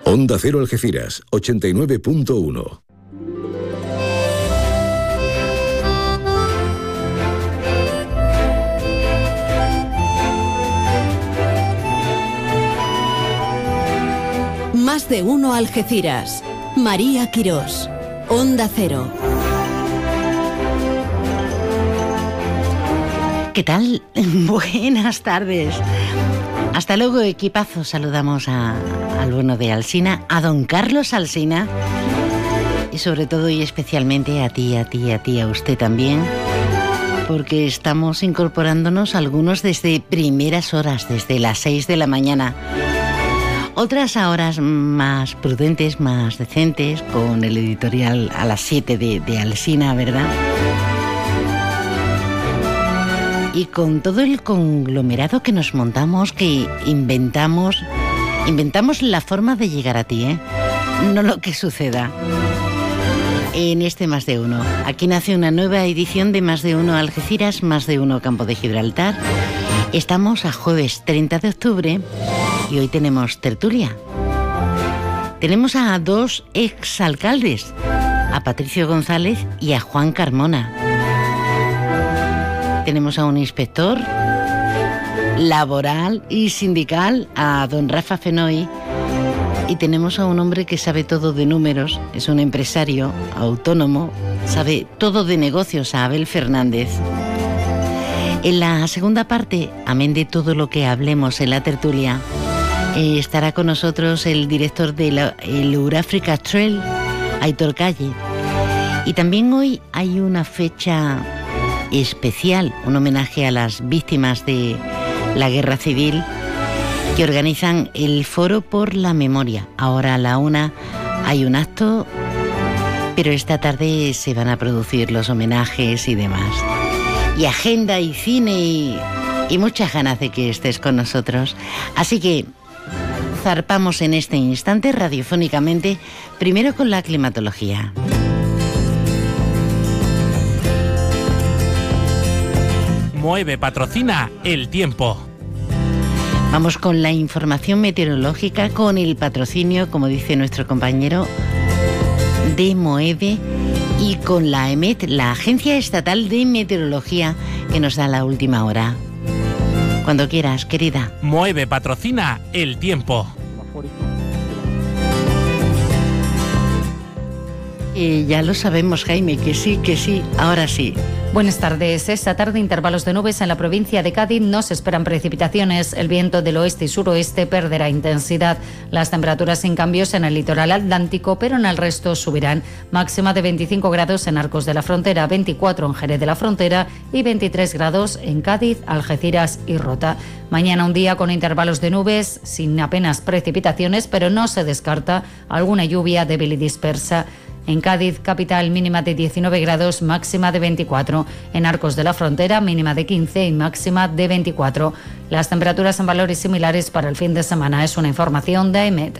Onda Cero Algeciras, 89.1. Más de uno Algeciras. María Quirós. Onda Cero. ¿Qué tal? Buenas tardes. Hasta luego, equipazo. Saludamos al bueno de Alsina, a don Carlos Alsina, y sobre todo y especialmente a ti, a usted también, porque estamos incorporándonos algunos desde primeras horas, desde las 6 de la mañana. Otras a horas más prudentes, más decentes, con el editorial a las 7 de Alsina, ¿verdad? Y con todo el conglomerado que nos montamos, que inventamos la forma de llegar a ti, ¿eh? No lo que suceda. En este Más de Uno. Aquí nace una nueva edición de Más de Uno Algeciras, Más de Uno Campo de Gibraltar. Estamos a jueves 30 de octubre y hoy tenemos tertulia. Tenemos a dos exalcaldes, a Patricio González y a Juan Carmona. Tenemos a un inspector laboral y sindical, a don Rafa Fenoy, y tenemos a un hombre que sabe todo de números, es un empresario autónomo, sabe todo de negocios, a Abel Fernández. En la segunda parte, amén de todo lo que hablemos en la tertulia, estará con nosotros el director del Eurafrica Trail, Aitor Calle. Y también hoy hay una fecha especial, un homenaje a las víctimas de la Guerra Civil, que organizan el Foro por la Memoria. Ahora a la 1 hay un acto, pero esta tarde se van a producir los homenajes y demás. Y agenda y cine y muchas ganas de que estés con nosotros. Así que zarpamos en este instante radiofónicamente, primero con la climatología. Moeve patrocina el tiempo. Vamos con la información meteorológica, con el patrocinio, como dice nuestro compañero, de Moeve, y con la EMET, la Agencia Estatal de Meteorología, que nos da la última hora. Cuando quieras, querida. Moeve patrocina el tiempo. Ya lo sabemos, Jaime, que sí, ahora sí. Buenas tardes. Esta tarde intervalos de nubes en la provincia de Cádiz. No se esperan precipitaciones. El viento del oeste y suroeste perderá intensidad. Las temperaturas sin cambios en el litoral atlántico, pero en el resto subirán. Máxima de 25 grados en Arcos de la Frontera, 24 en Jerez de la Frontera y 23 grados en Cádiz, Algeciras y Rota. Mañana un día con intervalos de nubes, sin apenas precipitaciones, pero no se descarta alguna lluvia débil y dispersa. En Cádiz, capital, mínima de 19 grados, máxima de 24. En Arcos de la Frontera, mínima de 15 y máxima de 24. Las temperaturas en valores similares para el fin de semana. Es una información de AEMET.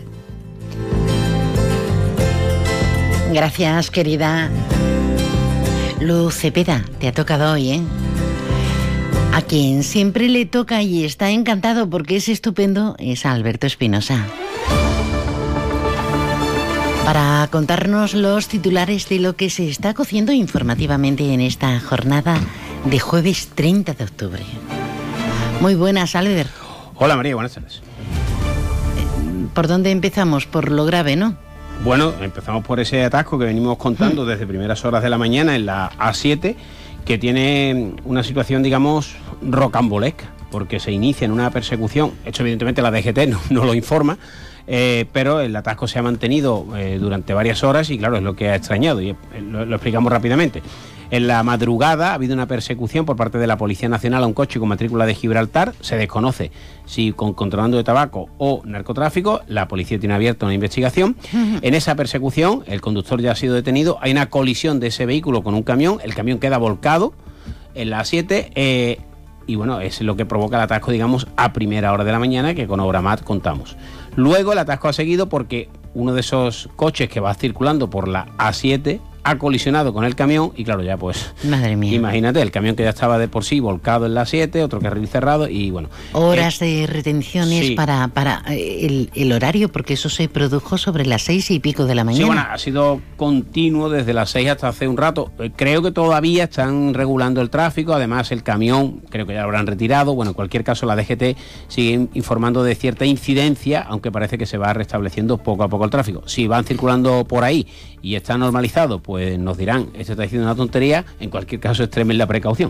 Gracias, querida. Luz Cepeda, te ha tocado hoy, ¿eh? A quien siempre le toca y está encantado porque es estupendo es a Alberto Espinosa, para contarnos los titulares de lo que se está cociendo informativamente en esta jornada de jueves 30 de octubre. Muy buenas, Albert. Hola, María, buenas tardes. ¿Por dónde empezamos? Por lo grave, ¿no? Bueno, empezamos por ese atasco que venimos contando desde primeras horas de la mañana en la A7, que tiene una situación, digamos, rocambolesca, porque se inicia en una persecución. Esto evidentemente la DGT no lo informa, pero el atasco se ha mantenido durante varias horas y claro, es lo que ha extrañado y lo explicamos rápidamente. En la madrugada ha habido una persecución por parte de la Policía Nacional a un coche con matrícula de Gibraltar. Se desconoce si con contrabando de tabaco o narcotráfico. La policía tiene abierta una investigación. En esa persecución el conductor ya ha sido detenido. Hay una colisión de ese vehículo con un camión. El camión queda volcado en la A7 y bueno, es lo que provoca el atasco, digamos, a primera hora de la mañana, que con Obramat contamos. Luego el atasco ha seguido porque uno de esos coches que va circulando por la A7 ha colisionado con el camión y claro, ya pues... Madre mía. Imagínate, el camión que ya estaba de por sí volcado en la 7, otro carril cerrado y bueno... Horas de retenciones sí. para el horario, porque eso se produjo sobre las 6 y pico de la mañana. Sí, bueno, ha sido continuo desde las 6 hasta hace un rato. Creo que todavía están regulando el tráfico, además el camión creo que ya lo habrán retirado. Bueno, en cualquier caso la DGT sigue informando de cierta incidencia, aunque parece que se va restableciendo poco a poco el tráfico. Si van circulando por ahí y está normalizado, pues nos dirán, esto está diciendo una tontería. En cualquier caso, extremen la precaución,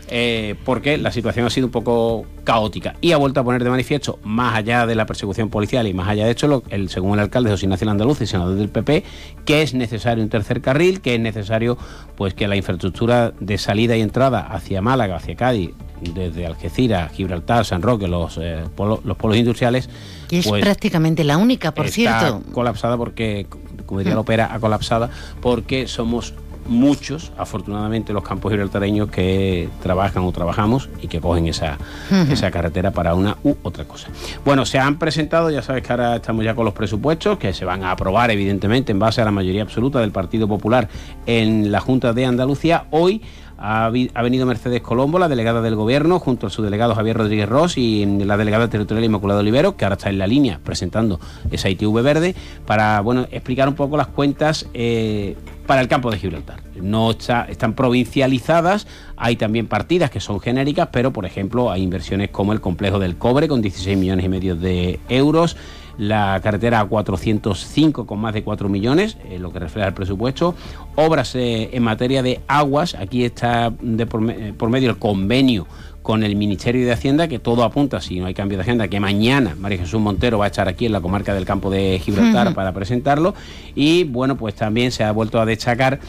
porque la situación ha sido un poco caótica y ha vuelto a poner de manifiesto, más allá de la persecución policial y más allá de hecho, según el alcalde José Ignacio Landaluz y senador del PP, que es necesario un tercer carril, que es necesario pues que la infraestructura de salida y entrada hacia Málaga, hacia Cádiz, desde Algeciras, Gibraltar, San Roque, los polos industriales, que es pues, prácticamente la única, por cierto. Colapsada porque, como diría la ópera, ha colapsada porque somos muchos, afortunadamente, los campos gibraltareños que trabajan o trabajamos y que cogen esa carretera para una u otra cosa. Bueno, se han presentado, ya sabes que ahora estamos ya con los presupuestos, que se van a aprobar, evidentemente, en base a la mayoría absoluta del Partido Popular en la Junta de Andalucía. Hoy ha venido Mercedes Colombo, la delegada del Gobierno, junto a su delegado Javier Rodríguez Ros y la delegada territorial Inmaculada Olivero, que ahora está en la línea presentando esa ITV verde, para explicar un poco las cuentas para el campo de Gibraltar. No están provincializadas, hay también partidas que son genéricas, pero por ejemplo hay inversiones como el complejo del cobre con 16,5 millones de euros, la carretera A405 con más de 4 millones, lo que refleja el presupuesto, obras en materia de aguas, aquí está por medio el convenio con el Ministerio de Hacienda, que todo apunta, si no hay cambio de agenda, que mañana María Jesús Montero va a estar aquí en la comarca del Campo de Gibraltar para presentarlo. Y bueno, pues también se ha vuelto a destacar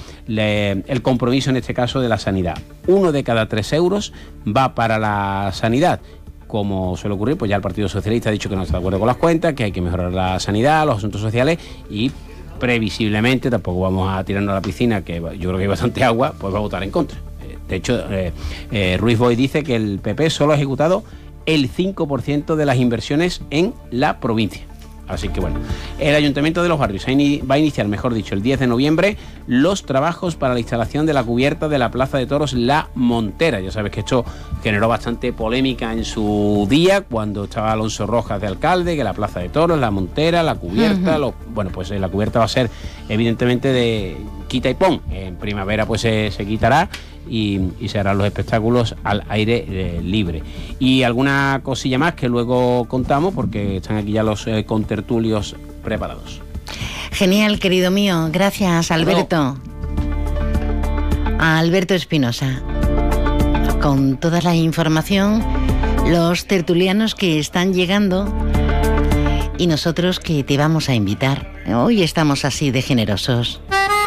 el compromiso en este caso de la sanidad. 1 de cada 3 euros va para la sanidad. Como suele ocurrir, pues ya el Partido Socialista ha dicho que no está de acuerdo con las cuentas, que hay que mejorar la sanidad, los asuntos sociales y previsiblemente, tampoco vamos a tirarnos a la piscina, que yo creo que hay bastante agua, pues va a votar en contra. De hecho, Ruiz Boix dice que el PP solo ha ejecutado el 5% de las inversiones en la provincia. Así que bueno, el Ayuntamiento de Los Barrios va a iniciar, mejor dicho, el 10 de noviembre, los trabajos para la instalación de la cubierta de la Plaza de Toros La Montera. Ya sabes que esto generó bastante polémica en su día, cuando estaba Alonso Rojas de alcalde, que la Plaza de Toros, La Montera, la cubierta, pues la cubierta va a ser evidentemente de quita y pon. En primavera pues se quitará y se harán los espectáculos al aire libre. Y alguna cosilla más que luego contamos, porque están aquí ya los contertulios preparados. Genial, querido mío. Gracias, Alberto. A Alberto Espinosa. Con toda la información, los tertulianos que están llegando y nosotros que te vamos a invitar. Hoy estamos así de generosos.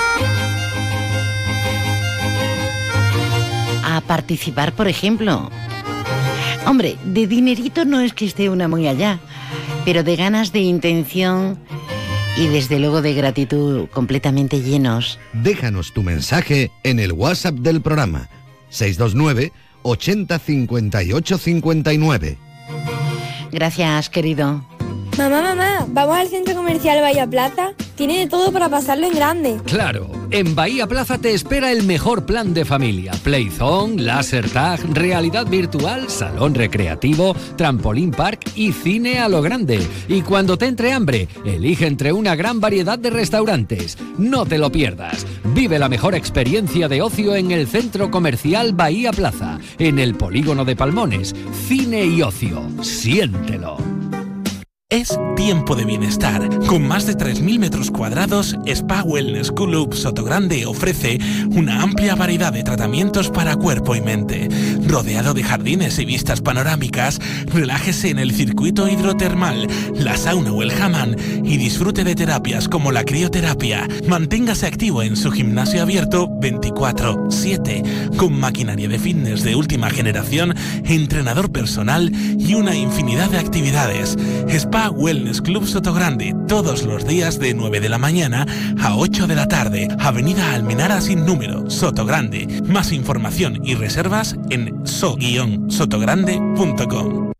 A participar, por ejemplo. Hombre, de dinerito no es que esté una muy allá, pero de ganas, de intención y desde luego de gratitud completamente llenos. Déjanos tu mensaje en el WhatsApp del programa 629 80 58 59. Gracias, querido. Mamá, ¿vamos al centro comercial Bahía Plaza? Tiene de todo para pasarlo en grande. Claro, en Bahía Plaza te espera el mejor plan de familia. Playzone, láser tag, realidad virtual, salón recreativo, trampolín park y cine a lo grande. Y cuando te entre hambre, elige entre una gran variedad de restaurantes. No te lo pierdas. Vive la mejor experiencia de ocio en el centro comercial Bahía Plaza, en el polígono de Palmones. Cine y ocio. Siéntelo. Es tiempo de bienestar. Con más de 3.000 metros cuadrados, Spa Wellness Club Sotogrande ofrece una amplia variedad de tratamientos para cuerpo y mente. Rodeado de jardines y vistas panorámicas, relájese en el circuito hidrotermal, la sauna o el hammam y disfrute de terapias como la crioterapia. Manténgase activo en su gimnasio abierto 24/7, con maquinaria de fitness de última generación, entrenador personal y una infinidad de actividades. Spa Wellness Club Sotogrande, todos los días de 9 de la mañana a 8 de la tarde. Avenida Almenara sin número, Sotogrande. Más información y reservas en so-sotogrande.com.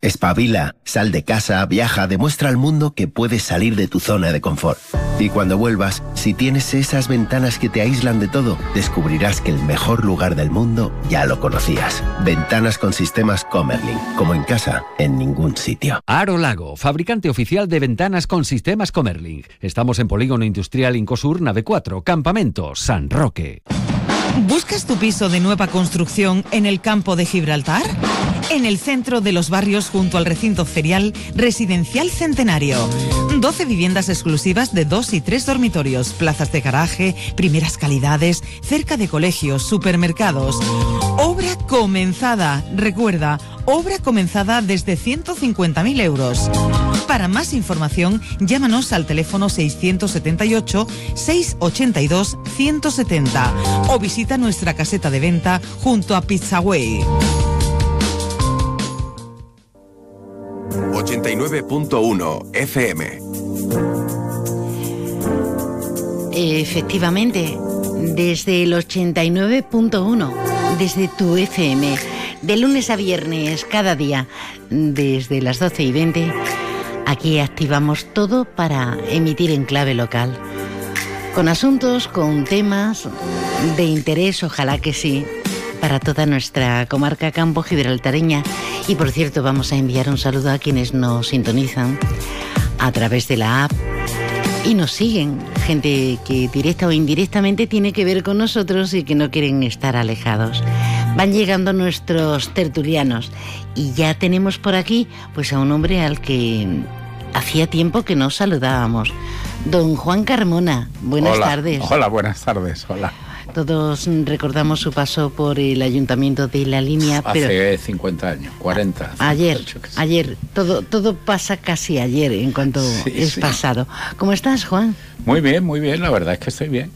Espabila, sal de casa, viaja, demuestra al mundo que puedes salir de tu zona de confort. Y cuando vuelvas, si tienes esas ventanas que te aíslan de todo, descubrirás que el mejor lugar del mundo ya lo conocías. Ventanas con sistemas Comerlin, como en casa, en ningún sitio. Aro Lago, fabricante oficial de ventanas con sistemas Comerlin. Estamos en Polígono Industrial Incosur, nave 4, Campamento San Roque. ¿Buscas tu piso de nueva construcción en el campo de Gibraltar? En el centro de los barrios, junto al recinto ferial Residencial Centenario. 12 viviendas exclusivas de 2 y 3 dormitorios, plazas de garaje, primeras calidades, cerca de colegios, supermercados. Obra comenzada. Recuerda, obra comenzada desde 150.000 euros. Para más información, llámanos al teléfono 678-682-170 o visita nuestra caseta de venta junto a Pizzaway. 89.1 FM. Efectivamente, desde el 89.1, desde tu FM, de lunes a viernes, cada día, desde las 12:20, aquí activamos todo para emitir en clave local. Con asuntos, con temas de interés, ojalá que sí, para toda nuestra comarca campo gibraltareña. Y por cierto, vamos a enviar un saludo a quienes nos sintonizan a través de la app y nos siguen, gente que directa o indirectamente tiene que ver con nosotros y que no quieren estar alejados. Van llegando nuestros tertulianos y ya tenemos por aquí pues a un hombre al que hacía tiempo que no saludábamos. Don Juan Carmona, buenas tardes. Hola, buenas tardes, hola. Todos recordamos su paso por el Ayuntamiento de La Línea. Hace 50 años, 40. Ayer, todo pasa casi ayer en cuanto es pasado. ¿Cómo estás, Juan? Muy bien, la verdad es que estoy bien.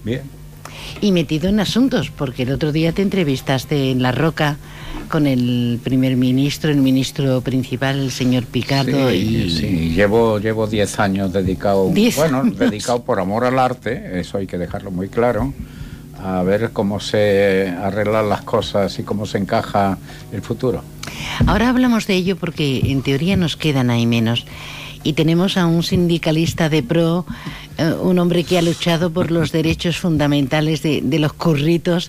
Y metido en asuntos, porque el otro día te entrevistaste en La Roca con el primer ministro, el ministro principal, el señor Picardo. Sí, llevo 10 años dedicado, dedicado por amor al arte, eso hay que dejarlo muy claro, a ver cómo se arreglan las cosas y cómo se encaja el futuro. Ahora hablamos de ello porque en teoría nos quedan ahí menos. Y tenemos a un sindicalista de pro, un hombre que ha luchado por los derechos fundamentales de los curritos.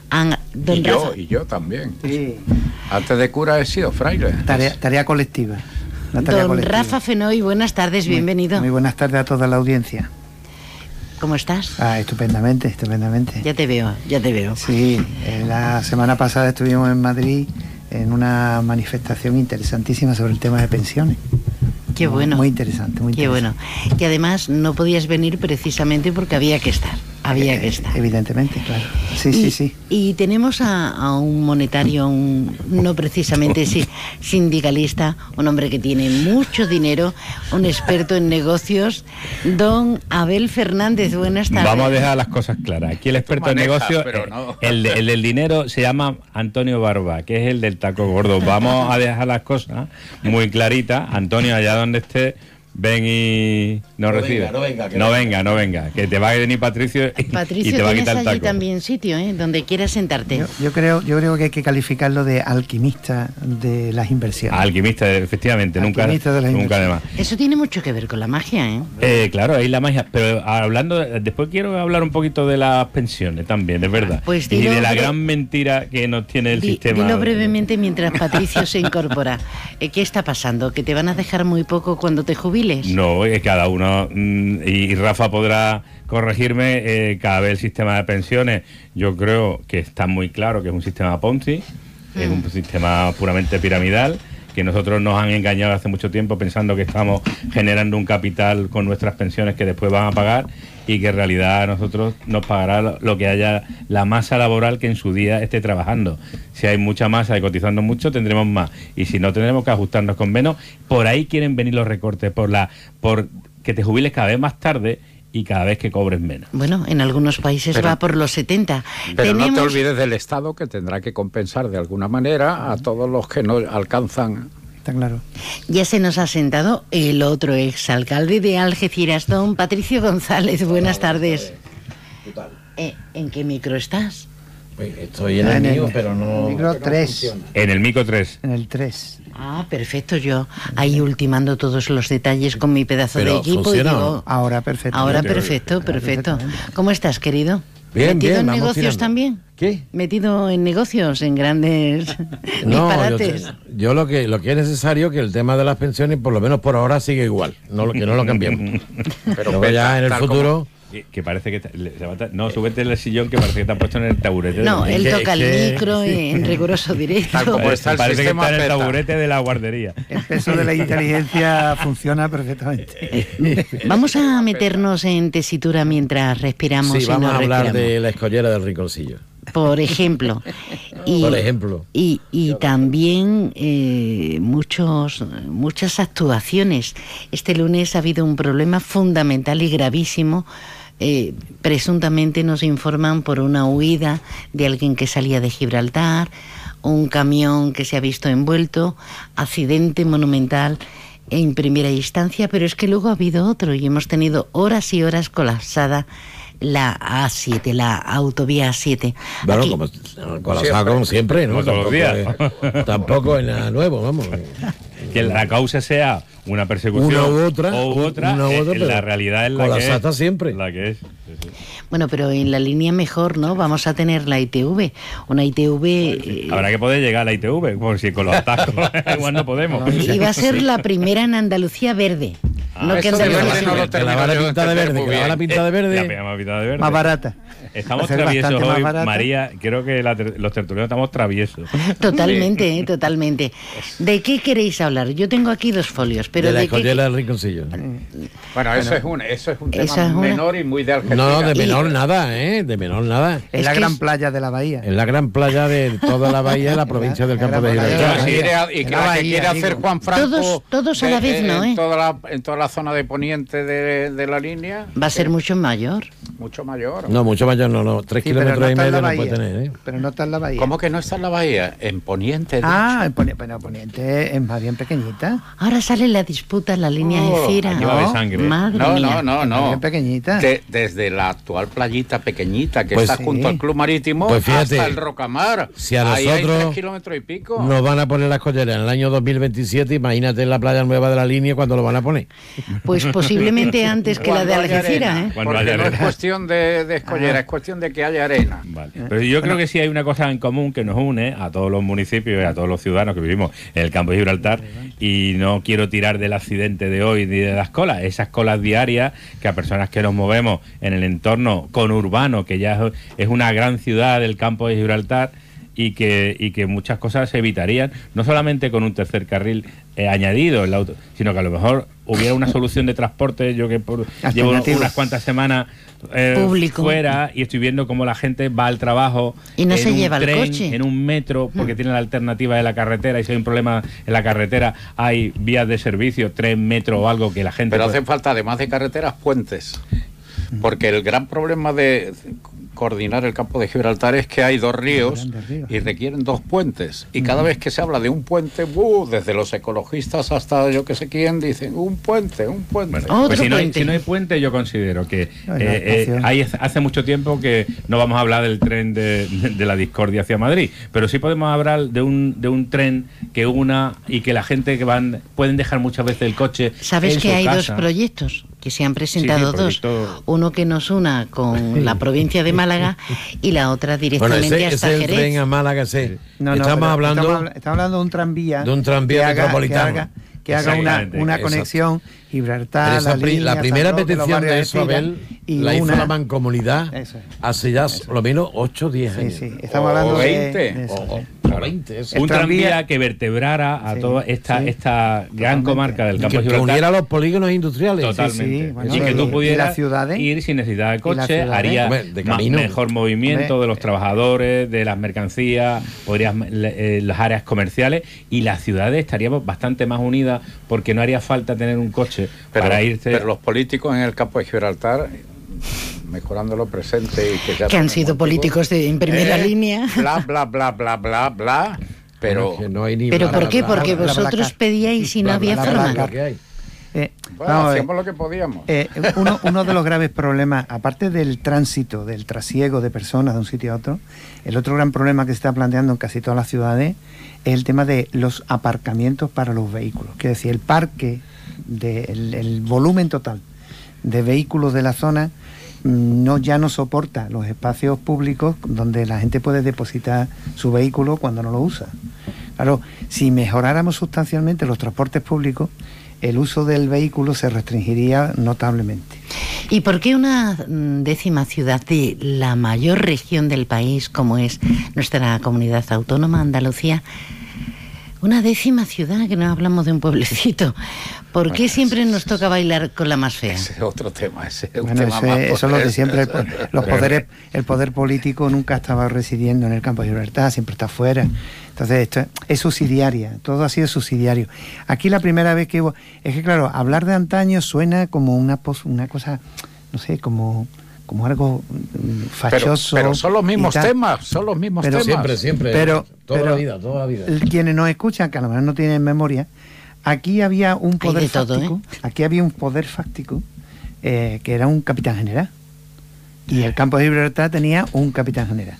Y yo también. Sí. Antes de cura he sido fraile. Tarea colectiva. Don Rafa Fenoy, buenas tardes, bienvenido. Muy buenas tardes a toda la audiencia. ¿Cómo estás? Estupendamente. Ya te veo. Sí, la semana pasada estuvimos en Madrid en una manifestación interesantísima sobre el tema de pensiones. Qué bueno. Muy interesante. Qué bueno. Y además no podías venir precisamente porque había que estar. Evidentemente, claro. Sí. Y tenemos a un monetario, no precisamente sindicalista, un hombre que tiene mucho dinero, un experto en negocios, don Abel Fernández. Buenas tardes. Vamos a dejar las cosas claras. Aquí el experto en negocios, el del dinero, se llama Antonio Barba, que es el del taco gordo. Vamos a dejar las cosas muy claritas. Antonio, allá donde esté, ven y nos recibe. No venga, que te va a venir Patricio y te va a quitar el taco. Allí también sitio, donde quieras sentarte. Yo creo que hay que calificarlo de alquimista de las inversiones. Alquimista, efectivamente, nunca además. Eso tiene mucho que ver con la magia, ¿eh? Claro, ahí la magia. Pero después quiero hablar un poquito de las pensiones también, es verdad. Pues y de la gran mentira que nos tiene el sistema. Dilo brevemente mientras Patricio se incorpora. ¿Qué está pasando? ¿Que te van a dejar muy poco cuando te jubiles? No, cada uno, y Rafa podrá corregirme, cada vez el sistema de pensiones, yo creo que está muy claro que es un sistema Ponzi, es un sistema puramente piramidal, que nosotros nos han engañado hace mucho tiempo pensando que estamos generando un capital con nuestras pensiones que después van a pagar, y que en realidad a nosotros nos pagará lo que haya la masa laboral que en su día esté trabajando. Si hay mucha masa y cotizando mucho, tendremos más, y si no, tendremos que ajustarnos con menos. Por ahí quieren venir los recortes, por que te jubiles cada vez más tarde y cada vez que cobres menos. Bueno, en algunos países va por los 70. Pero no te olvides del Estado, que tendrá que compensar de alguna manera a todos los que no alcanzan. Está claro. Ya se nos ha sentado el otro exalcalde de Algeciras, don Patricio González. Buenas tardes. ¿Qué tal? ¿En qué micro estás? Estoy en el mío, pero no... En el micro 3. En el micro 3. En el 3. Ah, perfecto, yo ahí ultimando todos los detalles con mi pedazo de equipo. ¿Funciona? Y digo, ahora perfecto. Ahora perfecto. ¿Cómo estás, querido? Bien, ¿Metido bien, en negocios tirando. también? ¿Qué? ¿Metido en negocios, en grandes disparates? Yo lo que es necesario que el tema de las pensiones, por lo menos por ahora, sigue igual, que no lo cambiemos. Pero luego ya en el futuro... Que parece que... No, súbete el sillón que parece que te han puesto en el taburete. No, él toca el micro en riguroso directo. Tal como está el parece sistema que está en el taburete de la guardería. El peso de la inteligencia funciona perfectamente. Vamos a meternos en tesitura mientras respiramos. Sí, vamos a hablar de la escollera del Rinconcillo. Por ejemplo. Y también muchas actuaciones. Este lunes ha habido un problema fundamental y gravísimo. Presuntamente nos informan por una huida de alguien que salía de Gibraltar, un camión que se ha visto envuelto, accidente monumental en primera instancia, pero es que luego ha habido otro y hemos tenido horas y horas colapsada la A7, la autovía A7. Bueno, colapsada como siempre, ¿no? Todos los días. Tampoco es nada nuevo, vamos. Que la causa sea una persecución una u otra, la realidad es la que es. Está siempre. La que es. Bueno, pero en la línea mejor, ¿no? Vamos a tener la ITV. Una ITV... Habrá que poder llegar a la ITV, porque si con los atascos igual no podemos. Y va a ser la primera en Andalucía verde. No que Andalucía... Que la van a pintar de verde, que la van a pintar de verde. Más barata. Estamos traviesos hoy, María. Creo que los tertulianos estamos traviesos. Totalmente, totalmente. ¿De qué queréis hablar? Yo tengo aquí 2 folios, pero de la escollera del Rinconcillo. Bueno, eso es un tema menor y muy de Algeciras. No, de menor nada, de menor nada. Es la gran playa de la bahía. Es la gran playa de toda la bahía de la provincia del Campo de Gibraltar. Y que la que quiere hacer Juan Franco... Todos a la vez, ¿no? En toda la zona de poniente de la línea. Va a ser mucho mayor. Mucho mayor. No, mucho mayor no. 3 kilómetros y medio no puede tener, Pero no está en la bahía. ¿Cómo que no está en la bahía? En Poniente. En Poniente es más bien pequeñita. Ahora sale la disputa en la línea de Cira. Madre mía. No. Bien pequeñita. Desde la actual playita pequeñita que está junto al Club Marítimo hasta el Rocamar. Si a ahí hay nosotros 3 kilómetros y pico. Nos van a poner la escollera en el año 2027, imagínate en la playa nueva de la línea cuando lo van a poner. Pues posiblemente antes que la de Algeciras, Porque no es cuestión de escollera, es cuestión de que haya arena. Vale. Pero yo creo que sí hay una cosa en común que nos une a todos los municipios y a todos los ciudadanos que vivimos en el campo de Gibraltar, y no quiero tirar del accidente de hoy ni de las colas, esas colas diarias que a personas que nos movemos en el entorno conurbano, que ya es una gran ciudad del campo de Gibraltar, y que muchas cosas se evitarían, no solamente con un tercer carril añadido en el auto, sino que a lo mejor hubiera una solución de transporte. Yo que llevo unas cuantas semanas fuera y estoy viendo cómo la gente va al trabajo y no se lleva el coche en un metro, porque tiene la alternativa de la carretera, y si hay un problema en la carretera hay vías de servicio, 3 metros o algo que la gente... Pero hacen falta, además de carreteras, puentes, porque el gran problema de coordinar el campo de Gibraltar es que hay 2 ríos y requieren 2 puentes, y cada vez que se habla de un puente, desde los ecologistas hasta yo que sé quién, dicen un puente. Bueno, pues si no hay puente, yo considero que hace mucho tiempo que no vamos a hablar del tren de la discordia hacia Madrid, pero sí podemos hablar de un tren que una y que la gente que pueden dejar muchas veces el coche. ¿Sabes que hay 2 proyectos? Que se han presentado 2, uno que nos una con la provincia de Málaga y la otra directamente hasta Jerez. El tren a Málaga, estamos hablando de un tranvía. De un tranvía metropolitano. Que haga una conexión Gibraltar, la primera petición de eso, Abel, la hizo la Mancomunidad hace ya por lo menos 8 o 10 años. Sí, estamos hablando de 20. Un tranvía que vertebrara a toda esta gran comarca del campo de Gibraltar. Que uniera los polígonos industriales. Totalmente. Y que tú pudieras ir sin necesidad de coche, haría mejor movimiento de los trabajadores, de las mercancías, las áreas comerciales, y las ciudades estaríamos bastante más unidas, porque no haría falta tener un coche para irse. Pero los políticos en el campo de Gibraltar, mejorando lo presente y que han sido políticos en primera línea, bla, pero no hay ni ¿pero por qué? Porque vosotros pedíais y no había forma. hacíamos lo que podíamos. Uno de los graves problemas, aparte del tránsito, del trasiego de personas de un sitio a otro, el otro gran problema que se está planteando en casi todas las ciudades es el tema de los aparcamientos para los vehículos. Que es decir, el parque, el volumen total de vehículos de la zona ya no soporta los espacios públicos donde la gente puede depositar su vehículo cuando no lo usa. Claro, si mejoráramos sustancialmente los transportes públicos, el uso del vehículo se restringiría notablemente. ¿Y por qué una 10ª ciudad de la mayor región del país, como es nuestra comunidad autónoma, Andalucía, una 10ª ciudad, que no hablamos de un pueblecito, ¿por qué siempre nos toca bailar con la más fea? Ese es otro tema, ese es un bueno, tema más eso es lo de siempre, el poder político nunca estaba residiendo en el campo de Gibraltar, siempre está fuera. Entonces esto es subsidiaria, todo ha sido subsidiario. Aquí la primera vez que hubo, es que claro, hablar de antaño suena como una cosa, no sé, como algo fachoso. Pero son los mismos temas, temas. Siempre, toda la vida. Quienes nos escuchan, que a lo mejor no tienen memoria, aquí había un poder fáctico, aquí había un poder fáctico que era un capitán general. Y el campo de Gibraltar tenía un capitán general.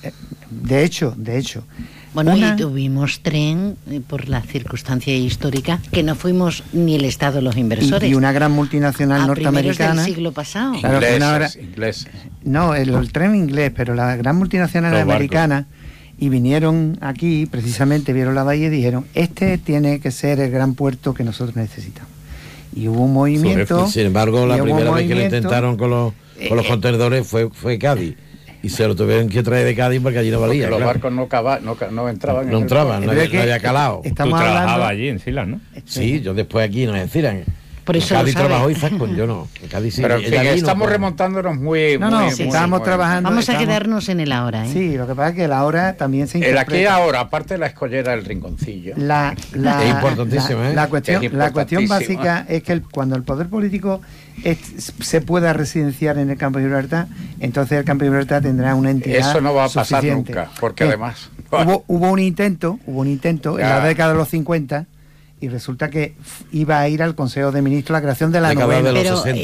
De hecho. Bueno, y tuvimos tren por la circunstancia histórica, que no fuimos ni el Estado los inversores. Y una gran multinacional norteamericana. Del siglo pasado. Claro, Ingleses. No, el tren inglés, pero la gran multinacional americana, y vinieron aquí, precisamente vieron la bahía y dijeron, este tiene que ser el gran puerto que nosotros necesitamos. Y hubo un movimiento. Sin embargo, la primera vez que lo intentaron con los contenedores fue Cádiz. Y se lo tuvieron que traer de Cádiz porque allí no valía. Los barcos no entraban. No entraban, no había calado. Tú trabajabas allí en Silas, ¿no? Sí, yo después aquí nos decían. Por eso Cádiz trabajó y Fascon, yo no. Cádiz sí. Pero en fin, estamos remontándonos muy... estábamos trabajando... Vamos a quedarnos en el ahora, ¿eh? Sí, lo que pasa es que el ahora también se interpreta... El aquí ahora, aparte de la escollera del rinconcillo. Es importantísimo, ¿eh? La cuestión básica es que cuando el poder político se pueda residenciar en el campo de Gibraltar, entonces el campo de Gibraltar tendrá una entidad Eso no va a pasar suficiente. nunca, porque además... Hubo un intento en la década de los 50... y resulta que iba a ir al Consejo de Ministros la creación de la novena.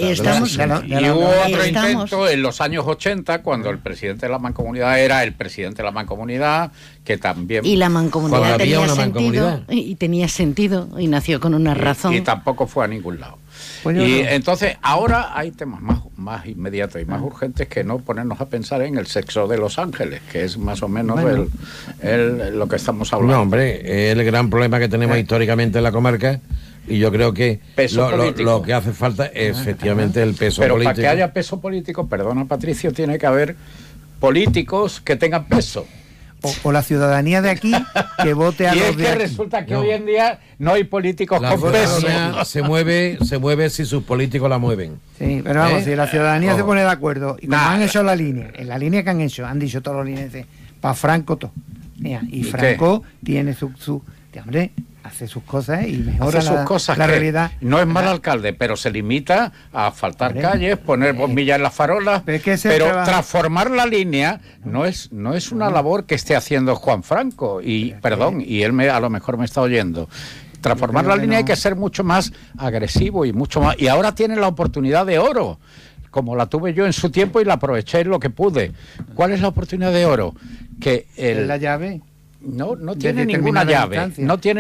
Y hubo otro intento en los años 80, cuando el presidente de la Mancomunidad era el presidente de la Mancomunidad, que también... Y la Mancomunidad tenía sentido y nació con una razón. Y tampoco fue a ningún lado. Entonces, ahora hay temas más inmediatos y más urgentes que no ponernos a pensar en el sexo de Los Ángeles, que es más o menos lo que estamos hablando. No, hombre, es el gran problema que tenemos históricamente en la comarca, y yo creo que lo que hace falta es efectivamente el peso político. Pero para que haya peso político, perdona Patricio, tiene que haber políticos que tengan peso. O la ciudadanía de aquí que vote a los de aquí. Resulta que hoy en día no hay políticos con peso. Se mueve si sus políticos la mueven. Sí, pero vamos, si la ciudadanía se pone de acuerdo y como han hecho en la línea que han hecho, han dicho todos los lineenses, para Franco todo. Mira, y Franco tiene su hombre, hace sus cosas y mejora la realidad. No es mal alcalde, pero se limita a asfaltar calles, poner bombillas en las farolas, pero transformar la línea no es una labor que esté haciendo Juan Franco, y él a lo mejor me está oyendo. Transformar la línea hay que ser mucho más agresivo y mucho más, y ahora tiene la oportunidad de oro, como la tuve yo en su tiempo y la aproveché en lo que pude. ¿Cuál es la oportunidad de oro? Que la llave. No tiene ninguna llave,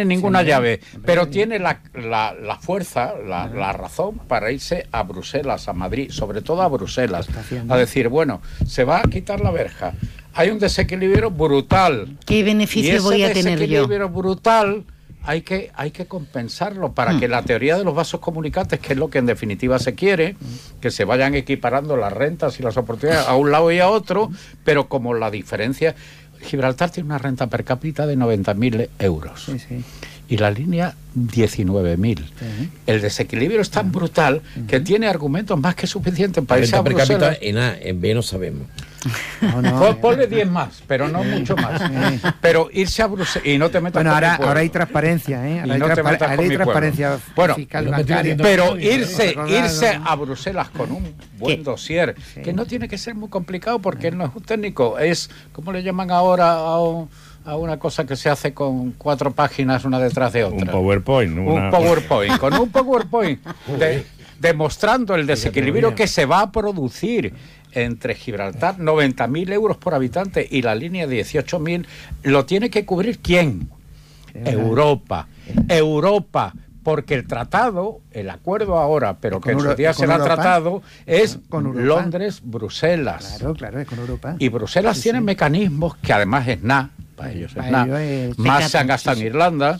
pero tiene la fuerza, la razón para irse a Bruselas, a Madrid, sobre todo a Bruselas, a decir, bueno, se va a quitar la verja, hay un desequilibrio brutal. ¿Qué beneficio voy a tener yo? Ese desequilibrio brutal hay que compensarlo para que la teoría de los vasos comunicantes, que es lo que en definitiva se quiere, que se vayan equiparando las rentas y las oportunidades a un lado y a otro, pero como la diferencia... Gibraltar tiene una renta per cápita de 90.000 euros. Sí. Y la línea 19.000. Sí. El desequilibrio es tan brutal que tiene argumentos más que suficientes para irse a Bruselas. En B no sabemos. Ponle 10 más, pero no mucho más. Pero irse a Bruselas y no te metas con ahora hay transparencia, Ahora hay transparencia fiscal bancaria. Pero irse a Bruselas con un buen dossier, que no tiene que ser muy complicado porque él no es un técnico, es, ¿cómo le llaman ahora a una cosa que se hace con 4 páginas una detrás de otra. Un PowerPoint. Un PowerPoint. Con un PowerPoint demostrando el desequilibrio que se va a producir entre Gibraltar, 90.000 euros por habitante, y la línea de 18.000, ¿lo tiene que cubrir quién? Europa, porque el tratado, el acuerdo ahora, pero que en su día será tratado, es Londres-Bruselas. Claro, es con Europa. Y Bruselas tiene mecanismos que además es nada, para ellos es nada, más se han gastado en Irlanda.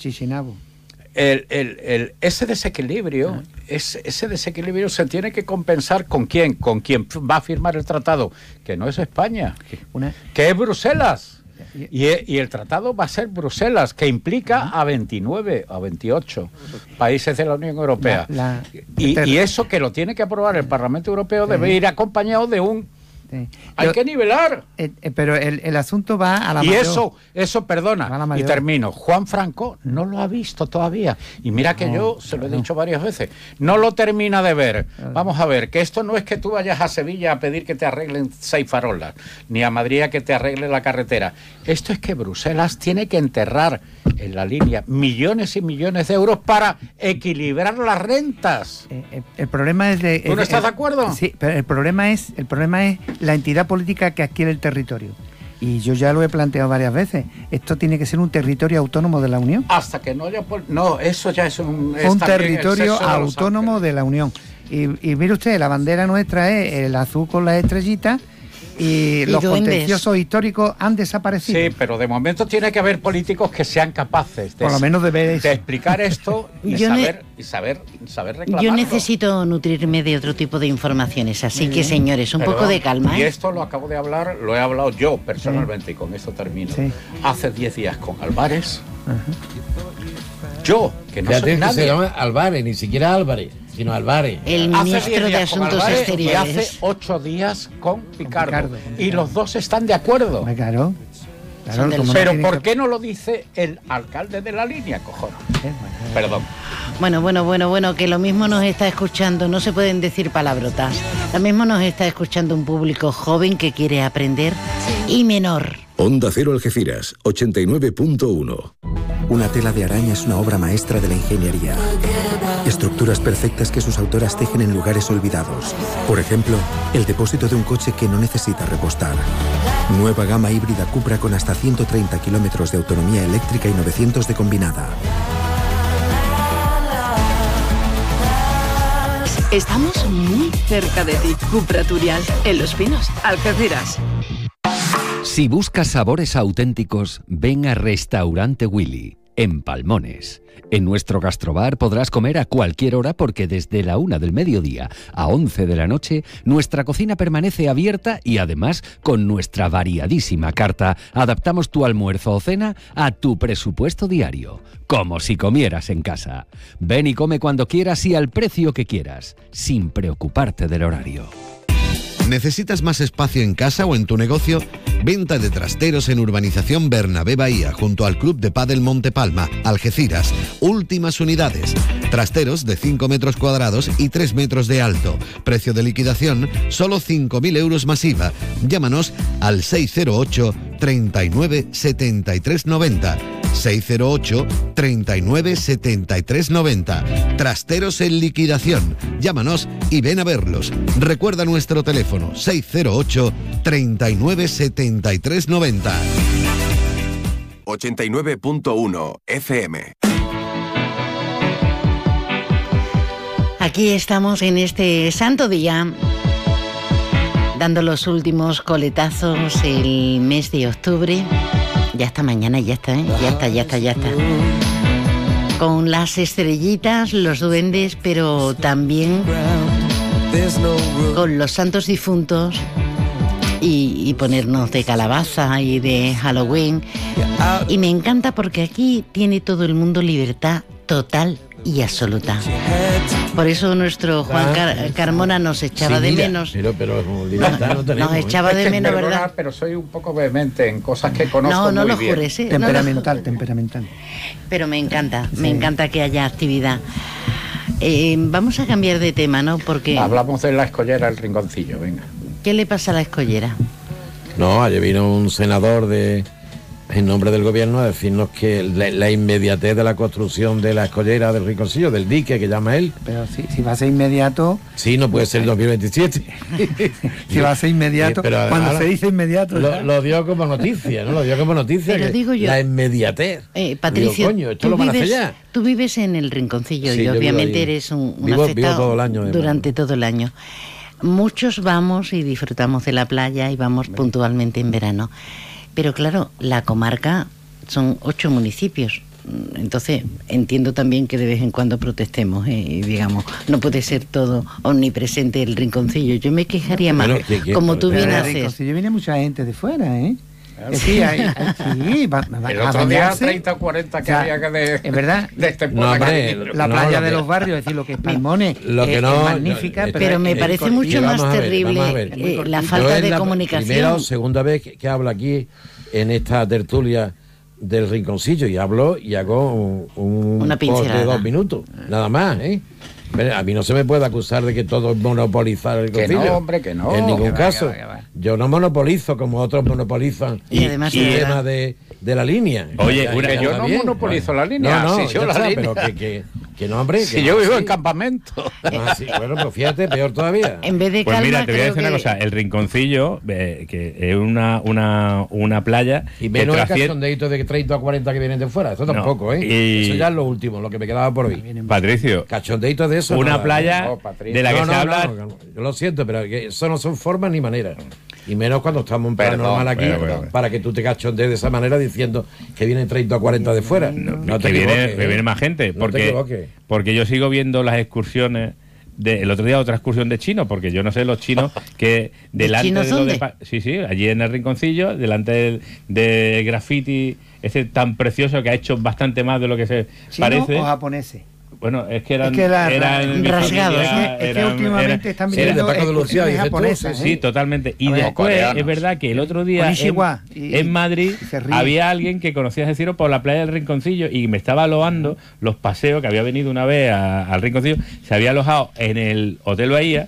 Ese desequilibrio, ese desequilibrio se tiene que compensar ¿con quién? Con quien va a firmar el tratado, que no es España, que es Bruselas. Y el tratado va a ser Bruselas, que implica a 29, a 28 países de la Unión Europea. Y eso que lo tiene que aprobar el Parlamento Europeo debe ir acompañado de un... Hay que nivelar. Pero el asunto va a la y mayor. Eso, perdona, y termino. Juan Franco no lo ha visto todavía. Y mira que yo se lo he dicho varias veces. No lo termina de ver. Vamos a ver, que esto no es que tú vayas a Sevilla a pedir que te arreglen 6 farolas, ni a Madrid a que te arregle la carretera. Esto es que Bruselas tiene que enterrar en la línea millones y millones de euros para equilibrar las rentas. El problema es de... ¿Tú no estás de acuerdo? Sí, pero el problema es la entidad política que adquiere el territorio. Y yo ya lo he planteado varias veces. Esto tiene que ser un territorio autónomo de la Unión. Hasta que no haya... No, eso ya es un territorio autónomo de la Unión. Y mire usted, la bandera nuestra es el azul con las estrellitas. Y los contenciosos históricos han desaparecido. Sí, pero de momento tiene que haber políticos que sean capaces por lo menos de explicar esto y saber reclamarlo. Yo necesito nutrirme de otro tipo de informaciones, así que señores, un poco de calma. Y esto lo acabo de hablar, lo he hablado yo personalmente, y con esto termino. Hace 10 días con Álvarez. Yo, que no soy nadie. Se llama Álvarez, ni siquiera Álvarez, sino Álvarez. El ministro de Asuntos Exteriores. Y hace 8 días con Picardo. Y los dos están de acuerdo. Claro. Pero ¿por qué no lo dice el alcalde de la línea, cojones? Perdón. Bueno, que lo mismo nos está escuchando, no se pueden decir palabrotas. Lo mismo nos está escuchando un público joven que quiere aprender y menor. Onda Cero Algeciras, 89.1. Una tela de araña es una obra maestra de la ingeniería. Estructuras perfectas que sus autoras tejen en lugares olvidados. Por ejemplo, el depósito de un coche que no necesita repostar. Nueva gama híbrida Cupra con hasta 130 kilómetros de autonomía eléctrica y 900 de combinada. Estamos muy cerca de ti. Cupra Turial, en Los Pinos, Algeciras. Si buscas sabores auténticos, ven a Restaurante Willy, en Palmones. En nuestro gastrobar podrás comer a cualquier hora porque desde la 1 del mediodía a 11 de la noche nuestra cocina permanece abierta y además con nuestra variadísima carta adaptamos tu almuerzo o cena a tu presupuesto diario, como si comieras en casa. Ven y come cuando quieras y al precio que quieras, sin preocuparte del horario. ¿Necesitas más espacio en casa o en tu negocio? Venta de trasteros en Urbanización Bernabé Bahía, junto al Club de Pádel Montepalma, Algeciras. Últimas unidades. Trasteros de 5 metros cuadrados y 3 metros de alto. Precio de liquidación, solo 5.000 euros más IVA. Llámanos al 608 39 73 90. 608 39 73 90. Trasteros en liquidación. Llámanos y ven a verlos. Recuerda nuestro teléfono 608 39 73 90. 89.1 FM. Aquí estamos en este santo día, dando los últimos coletazos el mes de octubre. Ya está mañana, ya está. Con las estrellitas, los duendes, pero también con los santos difuntos y ponernos de calabaza y de Halloween. Y me encanta porque aquí tiene todo el mundo libertad total y absoluta. Por eso nuestro Juan Carmona nos echaba de menos. Pero libertad no tenemos. Nos echaba de menos, ¿verdad? Pero soy un poco vehemente en cosas que conozco muy bien. No lo jures, Temperamental. Pero me encanta que haya actividad. Vamos a cambiar de tema, ¿no? Porque hablamos de la escollera, el rinconcillo, venga. ¿Qué le pasa a la escollera? No, ayer vino un senador de en nombre del gobierno a decirnos que la inmediatez de la construcción de la escollera del Rinconcillo, del dique que llama él. Pero si va a ser inmediato... Sí, no puede ser el 2027. Si va a ser inmediato, pero cuando se dice inmediato... Lo dio como noticia, ¿no? Lo dio como noticia. Pero digo yo, la inmediatez. Patricio, digo, coño, esto lo van a hacer ya. Tú vives en el Rinconcillo y obviamente eres un vivo afectado todo el año, durante todo el año. Muchos vamos y disfrutamos de la playa y vamos puntualmente en verano. Pero claro, la comarca son 8 municipios. Entonces entiendo también que de vez en cuando protestemos y digamos, no puede ser todo omnipresente el Rinconcillo. Yo me quejaría más, como tú bien haces. El Rinconcillo viene mucha gente de fuera, ¿eh? Sí, el otro día 30 o 40 que había que es verdad, la playa de los barrios, es decir, lo que es Palmones, es magnífica, pero me parece mucho más terrible la falta de comunicación. Primera segunda vez que hablo aquí en esta tertulia del Rinconcillo y hablo y hago un post de 2 minutos, nada más, ¿eh? A mí no se me puede acusar de que todo es monopolizar el Rinconcillo. Que no, hombre, que no. En ningún caso. Yo no monopolizo como otros monopolizan y además el tema de la línea. Oye, que yo no monopolizo la línea. No, si yo la línea. Pero que no, hombre. Si yo vivo en campamento. Sí, bueno, pues fíjate, peor todavía. En vez de pues calma, mira, te voy a decir una cosa. El Rinconcillo, que es una playa... Y menos el cachondeito de 30 a 40 que vienen de fuera. Eso tampoco, ¿eh? Eso ya es lo último, lo que me quedaba por hoy. Patricio. Cachondeito de eso. Una playa de la que se habla... Yo lo siento, pero que eso no son formas ni maneras. Y menos cuando estamos en plano normal aquí, para que tú te cachondees de esa manera diciendo que vienen 30 o 40 de fuera. No te equivoques, que viene más gente. Porque yo sigo viendo las excursiones. El otro día otra excursión de chinos, porque yo no sé los chinos que delante ¿Chinos de dónde? Sí, allí en el Rinconcillo, delante del graffiti ese tan precioso que ha hecho bastante más de lo que se parece. ¿Chinos o japoneses? Bueno, es que eran rasgados. Es que últimamente están viniendo japonesas. Sí, totalmente. Y después es verdad que el otro día en Madrid había alguien que conocía a Ciro por la playa del Rinconcillo y me estaba loando los paseos, que había venido una vez al Rinconcillo, se había alojado en el Hotel Bahía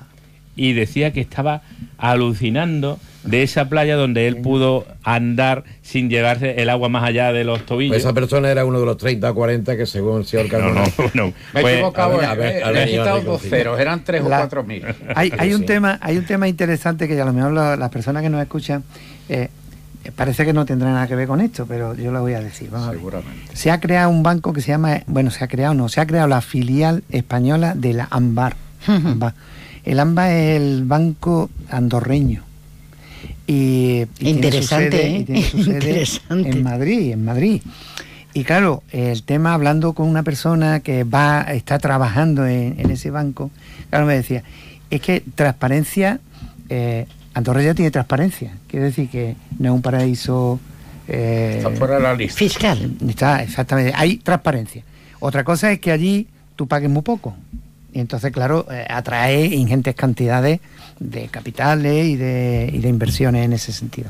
y decía que estaba alucinando de esa playa donde él pudo andar sin llevarse el agua más allá de los tobillos. Pues esa persona era uno de los 30 o 40 que según el señor Carmona. No. Me he equivocado, he quitado 2 ceros, eran 3 o 4 mil. Hay un tema interesante que a lo mejor las personas que nos escuchan parece que no tendrá nada que ver con esto, pero yo lo voy a decir. Seguramente. Se ha creado un banco que se llama, se ha creado la filial española de la AMBAR. El AMBAR es el banco andorreño. Y interesante, tiene su sede en Madrid. Y claro, el tema, hablando con una persona que está trabajando en ese banco, claro, me decía, es que transparencia, Andorra ya tiene transparencia, quiere decir que no es un paraíso está fuera de la lista fiscal. Exactamente, hay transparencia. Otra cosa es que allí tú pagues muy poco. Y entonces, claro, atrae ingentes cantidades de capitales y de inversiones en ese sentido.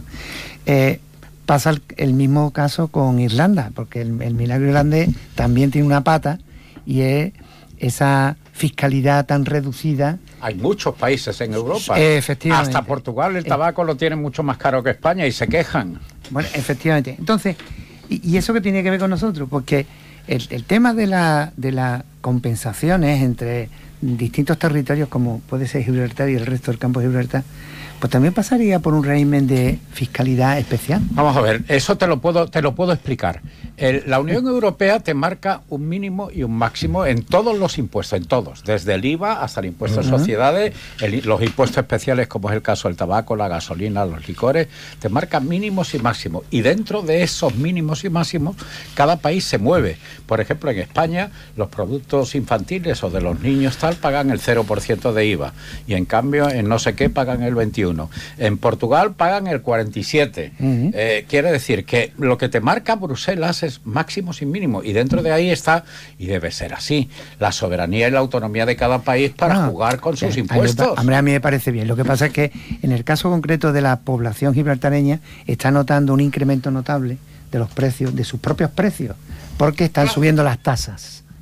Pasa el mismo caso con Irlanda, porque el milagro irlandés también tiene una pata y es esa fiscalidad tan reducida. Hay muchos países en Europa. Efectivamente. Hasta Portugal el tabaco lo tiene mucho más caro que España y se quejan. Bueno, efectivamente. Entonces, ¿y eso qué tiene que ver con nosotros? Porque el tema de las compensaciones entre distintos territorios, como puede ser Gibraltar y el resto del campo de Gibraltar, pues también pasaría por un régimen de fiscalidad especial. Vamos a ver, eso te lo puedo explicar. La Unión Europea te marca un mínimo y un máximo en todos los impuestos, en todos, desde el IVA hasta el impuesto de sociedades, los impuestos especiales, como es el caso del tabaco, la gasolina, los licores, te marcan mínimos y máximos. Y dentro de esos mínimos y máximos, cada país se mueve. Por ejemplo, en España, los productos infantiles o de los niños tal pagan el 0% de IVA. Y en cambio, en no sé qué pagan el 21%. En Portugal pagan el 47%. Quiere decir que lo que te marca Bruselas es máximo sin mínimo, y dentro de ahí está, y debe ser así, la soberanía y la autonomía de cada país para jugar con sus impuestos. A mí me parece bien. Lo que pasa es que en el caso concreto de la población gibraltareña está notando un incremento notable de los precios, de sus propios precios, porque están subiendo las tasas.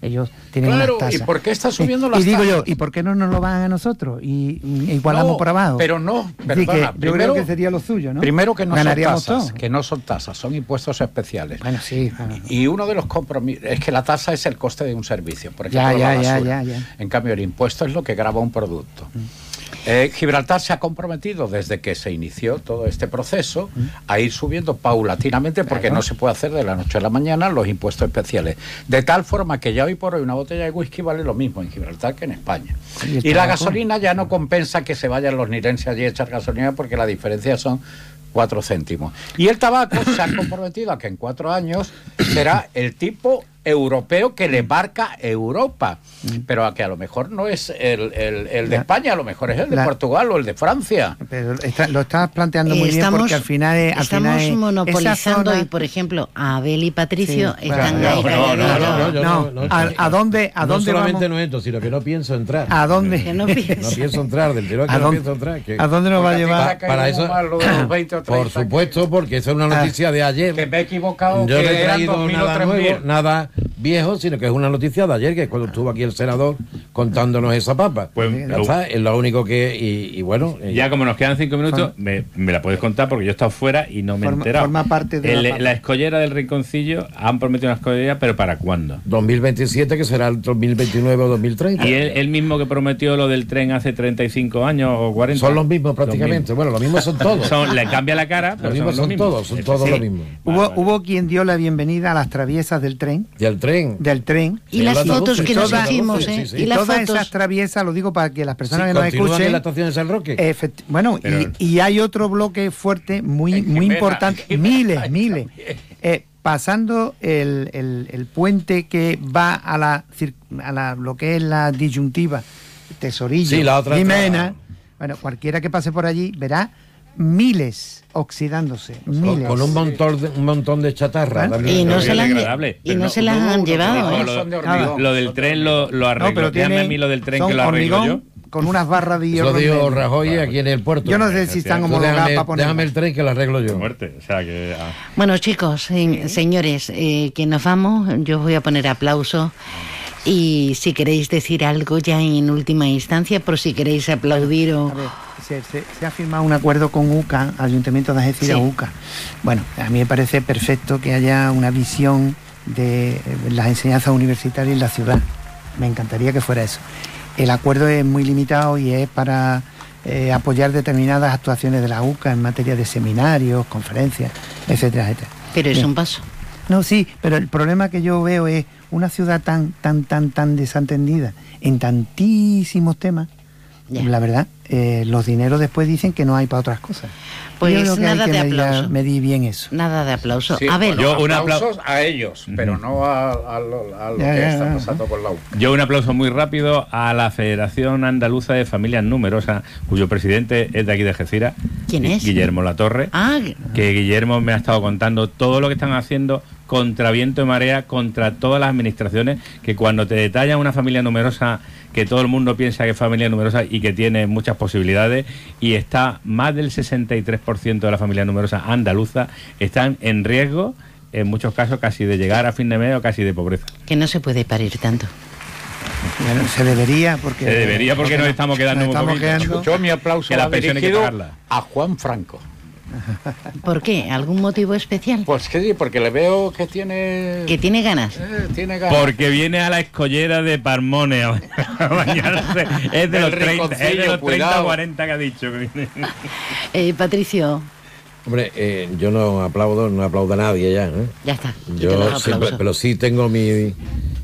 Ellos tienen claro, unas tasas. ¿y por qué está subiendo las tasas? Y digo yo, ¿y por qué no nos lo bajan a nosotros? Y igualamos por abajo. Pero no, perdona, yo creo que sería lo suyo, ¿no? Primero que no son tasas, todo. que no son tasas, son impuestos especiales. Bueno, sí. Y uno de los compromisos es que la tasa es el coste de un servicio, por ejemplo, la basura. Ya. En cambio, el impuesto es lo que grava un producto. Gibraltar se ha comprometido desde que se inició todo este proceso a ir subiendo paulatinamente, porque no se puede hacer de la noche a la mañana los impuestos especiales, de tal forma que ya hoy por hoy una botella de whisky vale lo mismo en Gibraltar que en España, y la gasolina ya no compensa que se vayan los nirenses allí a echar gasolina, porque la diferencia son 4 céntimos. Y el tabaco se ha comprometido a que en 4 años será el tipo europeo que le marca Europa, pero a que a lo mejor no es el de España, a lo mejor es el de Portugal o el de Francia. Pero lo estás planteando muy bien, porque al final estamos monopolizando, y por ejemplo Abel y Patricio están ahí. ¿A dónde no solamente vamos? no entro, sino que no pienso entrar. ¿A dónde? Que no pienso entrar, del tirón que no pienso entrar. ¿A dónde nos va a llevar? Para eso, por supuesto, porque esa es una noticia de ayer. Que me he equivocado. Yo no he eran traído 2000 nada o 3000. nuevo, nada viejo, sino que es una noticia de ayer, que es cuando estuvo aquí el senador contándonos esa papa. Pues ya está, es lo único que... Y bueno... Ya como nos quedan 5 minutos, me la puedes contar, porque yo he estado fuera y no me he enterado. Forma parte de la escollera del Rinconcillo, han prometido una escollera, pero ¿para cuándo? 2027, que será el 2029 o 2030. ¿Y él mismo que prometió lo del tren hace 35 años o 40? Son los mismos prácticamente. Bueno, los mismos son todos. Le cambia la cara, pero los mismos son todos. Son todos los mismos. Hubo quien dio la bienvenida a las traviesas del tren. Del tren. Y las fotos que nos hicimos, y todas esas traviesas, lo digo para que las personas que nos escuchen. En la estación de San Roque. Bueno, y hay otro bloque fuerte, muy importante, miles. Pasando el puente que va a lo que es la disyuntiva Tesorillo, la otra Jimena. Bueno, cualquiera que pase por allí verá miles oxidándose, miles. Con un montón de chatarra. Y no se las han llevado. Lo del tren lo arreglo. Déjame a mí lo del tren que lo arreglo yo. Con unas barras de hierro. Lo digo Rajoy aquí en el puerto. Yo no sé si están homologadas para poner. Déjame el tren que lo arreglo yo. Bueno, chicos, señores, que nos vamos. Yo os voy a poner aplauso. Y si queréis decir algo ya en última instancia, por si queréis aplaudir o... A ver, se ha firmado un acuerdo con UCA, Ayuntamiento de Algeciras, UCA. Bueno, a mí me parece perfecto que haya una visión de las enseñanzas universitarias en la ciudad. Me encantaría que fuera eso. El acuerdo es muy limitado y es para apoyar determinadas actuaciones de la UCA en materia de seminarios, conferencias, etcétera, etcétera. Pero es un paso. No, sí, pero el problema que yo veo es una ciudad tan desatendida en tantísimos temas. La verdad, los dineros después dicen que no hay para otras cosas. Pues nada de aplauso. Medir bien eso. Nada de aplauso. Sí, a ver, aplausos a ellos, pero no a lo que está pasando con la UCA. Yo un aplauso muy rápido a la Federación Andaluza de Familias Numerosas, cuyo presidente es de aquí de Algeciras. ¿Quién es? Guillermo Latorre. Que Guillermo me ha estado contando todo lo que están haciendo contra viento y marea, contra todas las administraciones, que cuando te detallan una familia numerosa, que todo el mundo piensa que es familia numerosa y que tiene muchas posibilidades, y está más del 63% de la familia numerosa andaluza están en riesgo, en muchos casos casi de llegar a fin de mes o casi de pobreza. Que no se puede parir tanto. Bueno, se debería porque nos estamos quedando muy poquito. Yo mi aplauso va dirigido a Juan Franco. ¿Por qué? ¿Algún motivo especial? Pues que sí, porque le veo que tiene... Que tiene ganas. Tiene ganas. Porque viene a la escollera de Parmone a bañarse. Es de los 30 o 40 que ha dicho. Patricio. Hombre, yo no aplaudo a nadie ya. Ya está. Yo siempre, pero sí tengo mi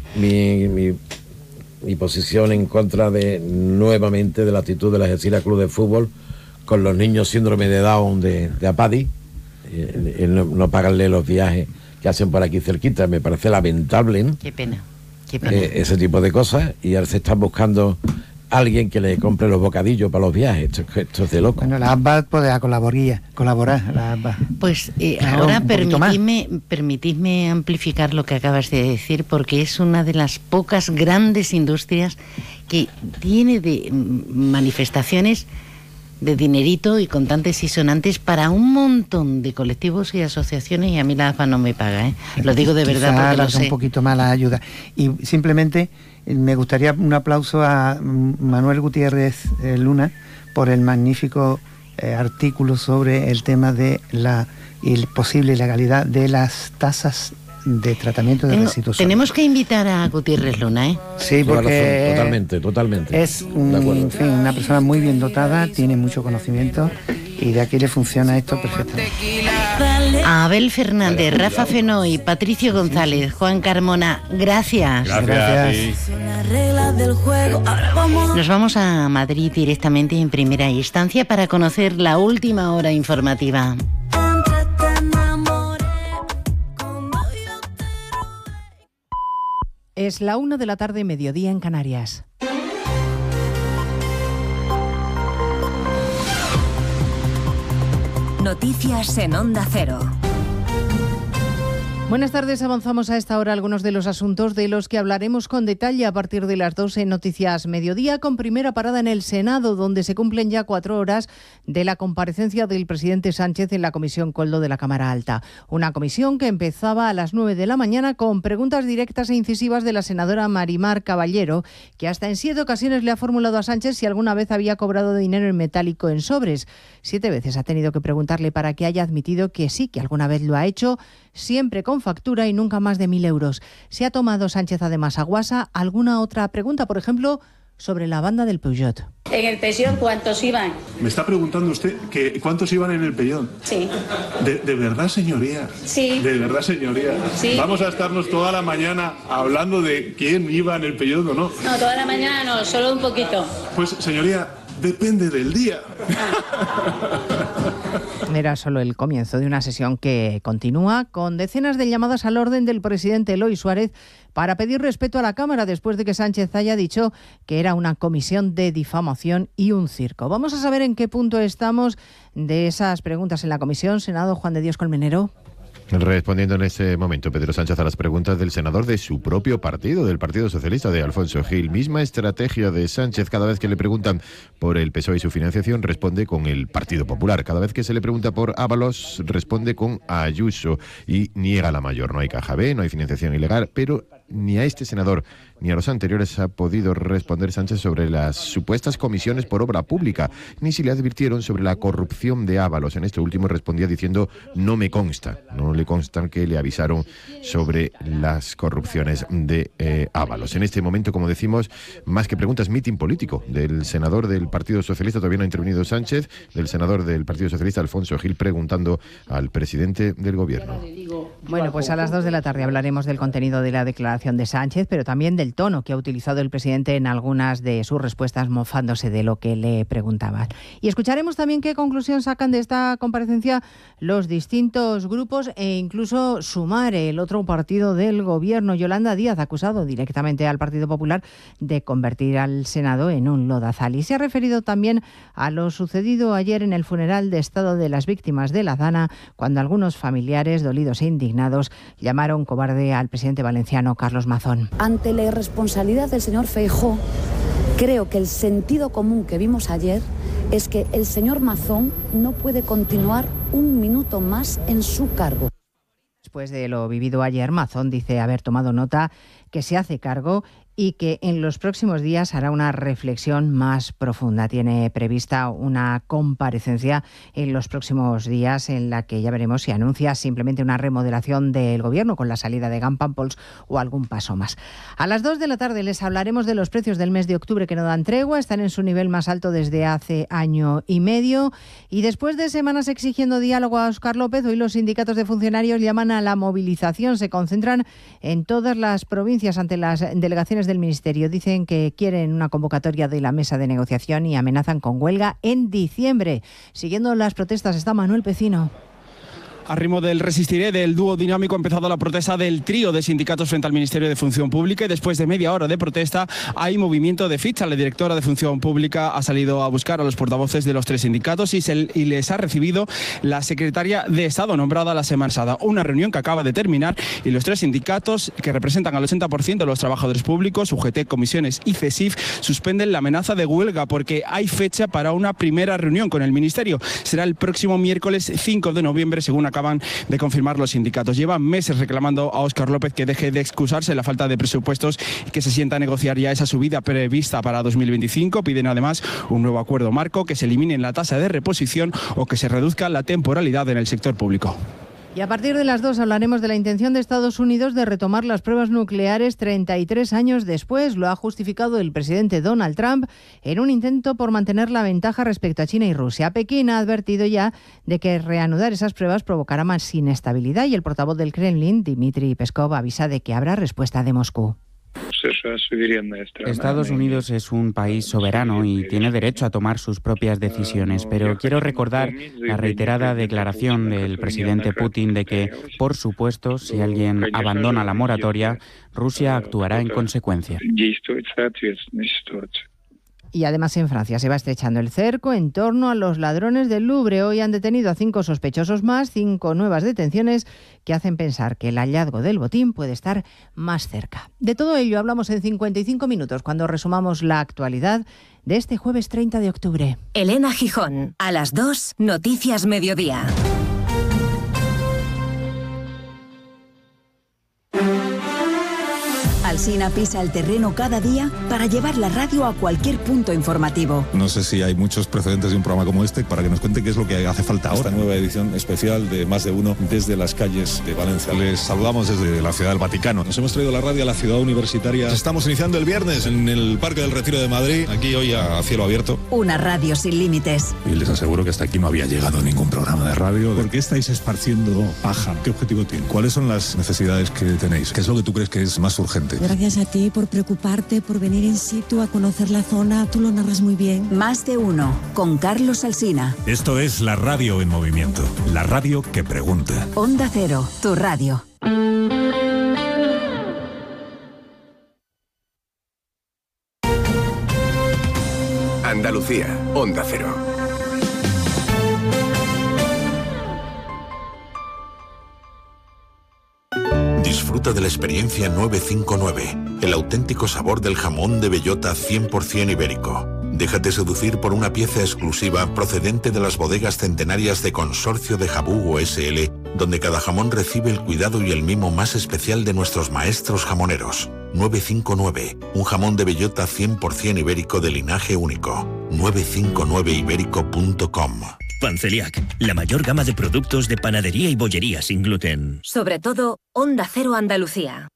posición en contra nuevamente de la actitud de la Algeciras Club de Fútbol con los niños síndrome de Down de Apadi, no pagarle los viajes que hacen por aquí cerquita. Me parece lamentable, ¿no? Qué pena. Ese tipo de cosas, y ahora se están buscando alguien que le compre los bocadillos para los viajes. Esto es de loco. Bueno, la ABBA puede colaborar, la ABBA. Pues ahora permitidme amplificar lo que acabas de decir, porque es una de las pocas grandes industrias que tiene de manifestaciones de dinerito y contantes y sonantes para un montón de colectivos y asociaciones, y a mí la AFA no me paga, ¿eh? Lo digo de verdad porque lo sé. Un poquito más la ayuda. Y simplemente me gustaría un aplauso a Manuel Gutiérrez Luna por el magnífico artículo sobre el tema de la posible ilegalidad de las tasas de tratamiento de residuos sólidos. Tenemos que invitar a Gutiérrez Luna, ¿eh? Sí, porque totalmente. Es una persona muy bien dotada, tiene mucho conocimiento y de aquí le funciona esto perfectamente. A Abel Fernández, Rafa Fenoy, Patricio González, Juan Carmona, gracias. Gracias. Nos vamos a Madrid directamente en primera instancia para conocer la última hora informativa. Es la 1 de la tarde, mediodía en Canarias. Noticias en Onda Cero. Buenas tardes, avanzamos a esta hora algunos de los asuntos de los que hablaremos con detalle a partir de las 2 en Noticias Mediodía, con primera parada en el Senado, donde se cumplen ya 4 horas de la comparecencia del presidente Sánchez en la Comisión Koldo de la Cámara Alta. Una comisión que empezaba a las 9 de la mañana con preguntas directas e incisivas de la senadora Marimar Caballero, que hasta en 7 ocasiones le ha formulado a Sánchez si alguna vez había cobrado dinero en metálico en sobres. 7 veces ha tenido que preguntarle para que haya admitido que sí, que alguna vez lo ha hecho, siempre con factura y nunca más de 1.000 euros. ¿Se ha tomado Sánchez además a guasa alguna otra pregunta, por ejemplo, sobre la banda del Peugeot? ¿En el Peugeot cuántos iban? Me está preguntando usted que cuántos iban en el Peugeot. Sí. ¿De verdad, señoría? Sí. ¿De verdad, señoría? Sí. ¿Vamos a estarnos toda la mañana hablando de quién iba en el Peugeot o no? No, toda la mañana no, solo un poquito. Pues, señoría, depende del día. Era solo el comienzo de una sesión que continúa con decenas de llamadas al orden del presidente Eloy Suárez para pedir respeto a la Cámara después de que Sánchez haya dicho que era una comisión de difamación y un circo. Vamos a saber en qué punto estamos de esas preguntas en la comisión. Senado, Juan de Dios Colmenero. Respondiendo en ese momento Pedro Sánchez a las preguntas del senador de su propio partido, del Partido Socialista, de Alfonso Gil. Misma estrategia de Sánchez: cada vez que le preguntan por el PSOE y su financiación, responde con el Partido Popular. Cada vez que se le pregunta por Ábalos, responde con Ayuso y niega la mayor. No hay caja B, no hay financiación ilegal, pero ni a este senador ni a los anteriores ha podido responder Sánchez sobre las supuestas comisiones por obra pública, ni si le advirtieron sobre la corrupción de Ábalos. En este último respondía diciendo: no me consta, no le constan que le avisaron sobre las corrupciones de Ábalos. En este momento, como decimos, más que preguntas, mitin político del senador del Partido Socialista. Todavía no ha intervenido Sánchez, del senador del Partido Socialista, Alfonso Gil, preguntando al presidente del Gobierno. Bueno, pues a las 2 de la tarde hablaremos del contenido de la declaración de Sánchez, pero también del tono que ha utilizado el presidente en algunas de sus respuestas, mofándose de lo que le preguntaban. Y escucharemos también qué conclusión sacan de esta comparecencia los distintos grupos e incluso Sumar, el otro partido del Gobierno. Yolanda Díaz ha acusado directamente al Partido Popular de convertir al Senado en un lodazal. Y se ha referido también a lo sucedido ayer en el funeral de Estado de las víctimas de la Dana, cuando algunos familiares, dolidos e indignados, llamaron cobarde al presidente valenciano Carlos Mazón. Ante la irresponsabilidad del señor Feijóo, creo que el sentido común que vimos ayer es que el señor Mazón no puede continuar un minuto más en su cargo. Después de lo vivido ayer, Mazón dice haber tomado nota, que se hace cargo y que en los próximos días hará una reflexión más profunda. Tiene prevista una comparecencia en los próximos días en la que ya veremos si anuncia simplemente una remodelación del Gobierno con la salida de Gampampols o algún paso más. A las 2 de la tarde les hablaremos de los precios del mes de octubre, que no dan tregua, están en su nivel más alto desde hace año y medio, y después de semanas exigiendo diálogo a Óscar López, hoy los sindicatos de funcionarios llaman a la movilización. Se concentran en todas las provincias ante las delegaciones del Ministerio. Dicen que quieren una convocatoria de la mesa de negociación y amenazan con huelga en diciembre. Siguiendo las protestas está Manuel Pecino. A ritmo del Resistiré, del dúo dinámico, ha empezado la protesta del trío de sindicatos frente al Ministerio de Función Pública, y después de media hora de protesta hay movimiento de ficha. La directora de Función Pública ha salido a buscar a los portavoces de los 3 sindicatos y les ha recibido la secretaria de Estado nombrada la semana pasada. Una reunión que acaba de terminar y los 3 sindicatos, que representan al 80% de los trabajadores públicos, UGT, comisiones y CESIF, suspenden la amenaza de huelga porque hay fecha para una primera reunión con el Ministerio. Será el próximo miércoles 5 de noviembre, según acaban de confirmar los sindicatos. Llevan meses reclamando a Óscar López que deje de excusarse la falta de presupuestos y que se sienta a negociar ya esa subida prevista para 2025. Piden además un nuevo acuerdo marco, que se elimine la tasa de reposición o que se reduzca la temporalidad en el sector público. Y a partir de las 2 hablaremos de la intención de Estados Unidos de retomar las pruebas nucleares 33 años después. Lo ha justificado el presidente Donald Trump en un intento por mantener la ventaja respecto a China y Rusia. Pekín ha advertido ya de que reanudar esas pruebas provocará más inestabilidad, y el portavoz del Kremlin, Dmitry Peskov, avisa de que habrá respuesta de Moscú. Estados Unidos es un país soberano y tiene derecho a tomar sus propias decisiones, pero quiero recordar la reiterada declaración del presidente Putin de que, por supuesto, si alguien abandona la moratoria, Rusia actuará en consecuencia. Y además en Francia se va estrechando el cerco en torno a los ladrones del Louvre. Hoy han detenido a 5 sospechosos más, 5 nuevas detenciones que hacen pensar que el hallazgo del botín puede estar más cerca. De todo ello hablamos en 55 minutos, cuando resumamos la actualidad de este jueves 30 de octubre. Elena Gijón, a las 2, Noticias Mediodía. Alsina pisa el terreno cada día para llevar la radio a cualquier punto informativo. No sé si hay muchos precedentes de un programa como este para que nos cuente qué es lo que hace falta ahora. Esta nueva edición especial de Más de Uno desde las calles de Valencia. Les saludamos desde la Ciudad del Vaticano. Nos hemos traído la radio a la ciudad universitaria. Estamos iniciando el viernes en el Parque del Retiro de Madrid, aquí hoy a cielo abierto. Una radio sin límites. Y les aseguro que hasta aquí no había llegado ningún programa de radio. ¿Por qué estáis esparciendo paja? ¿Qué objetivo tiene? ¿Cuáles son las necesidades que tenéis? ¿Qué es lo que tú crees que es más urgente? Gracias a ti por preocuparte, por venir in situ a conocer la zona. Tú lo narras muy bien. Más de Uno, con Carlos Alsina. Esto es la radio en movimiento. La radio que pregunta. Onda Cero, tu radio. Andalucía, Onda Cero. Disfruta de la experiencia 959, el auténtico sabor del jamón de bellota 100% ibérico. Déjate seducir por una pieza exclusiva procedente de las bodegas centenarias de Consorcio de Jabugo SL, donde cada jamón recibe el cuidado y el mimo más especial de nuestros maestros jamoneros. 959, un jamón de bellota 100% ibérico de linaje único. 959ibérico.com. Panceliac, la mayor gama de productos de panadería y bollería sin gluten. Sobre todo, Onda Cero Andalucía.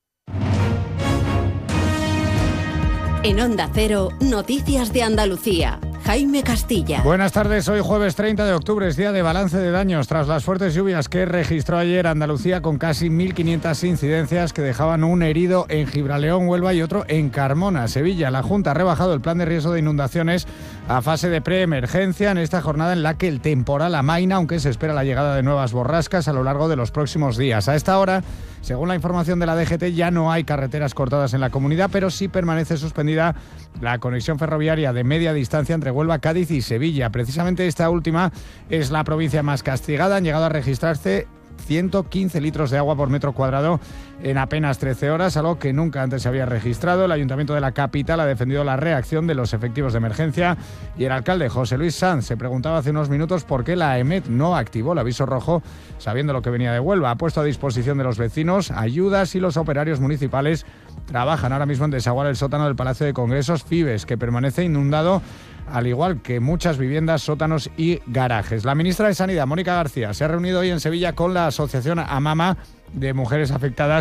En Onda Cero, Noticias de Andalucía. Jaime Castilla. Buenas tardes, hoy jueves 30 de octubre es día de balance de daños tras las fuertes lluvias que registró ayer Andalucía, con casi 1.500 incidencias que dejaban un herido en Gibraleón, Huelva y otro en Carmona, Sevilla. La Junta ha rebajado el plan de riesgo de inundaciones a fase de preemergencia en esta jornada en la que el temporal amaina, aunque se espera la llegada de nuevas borrascas a lo largo de los próximos días. A esta hora, según la información de la DGT, ya no hay carreteras cortadas en la comunidad, pero sí permanece suspendida la conexión ferroviaria de media distancia entre Huelva, Cádiz y Sevilla. Precisamente esta última es la provincia más castigada. Han llegado a registrarse 115 litros de agua por metro cuadrado en apenas 13 horas, algo que nunca antes se había registrado. El Ayuntamiento de la capital ha defendido la reacción de los efectivos de emergencia, y el alcalde José Luis Sanz se preguntaba hace unos minutos por qué la EMET no activó el aviso rojo sabiendo lo que venía de Huelva. Ha puesto a disposición de los vecinos ayudas, y los operarios municipales trabajan ahora mismo en desaguar el sótano del Palacio de Congresos Fibes, que permanece inundado, al igual que muchas viviendas, sótanos y garajes. La ministra de Sanidad, Mónica García, se ha reunido hoy en Sevilla con la asociación AMAMA de mujeres afectadas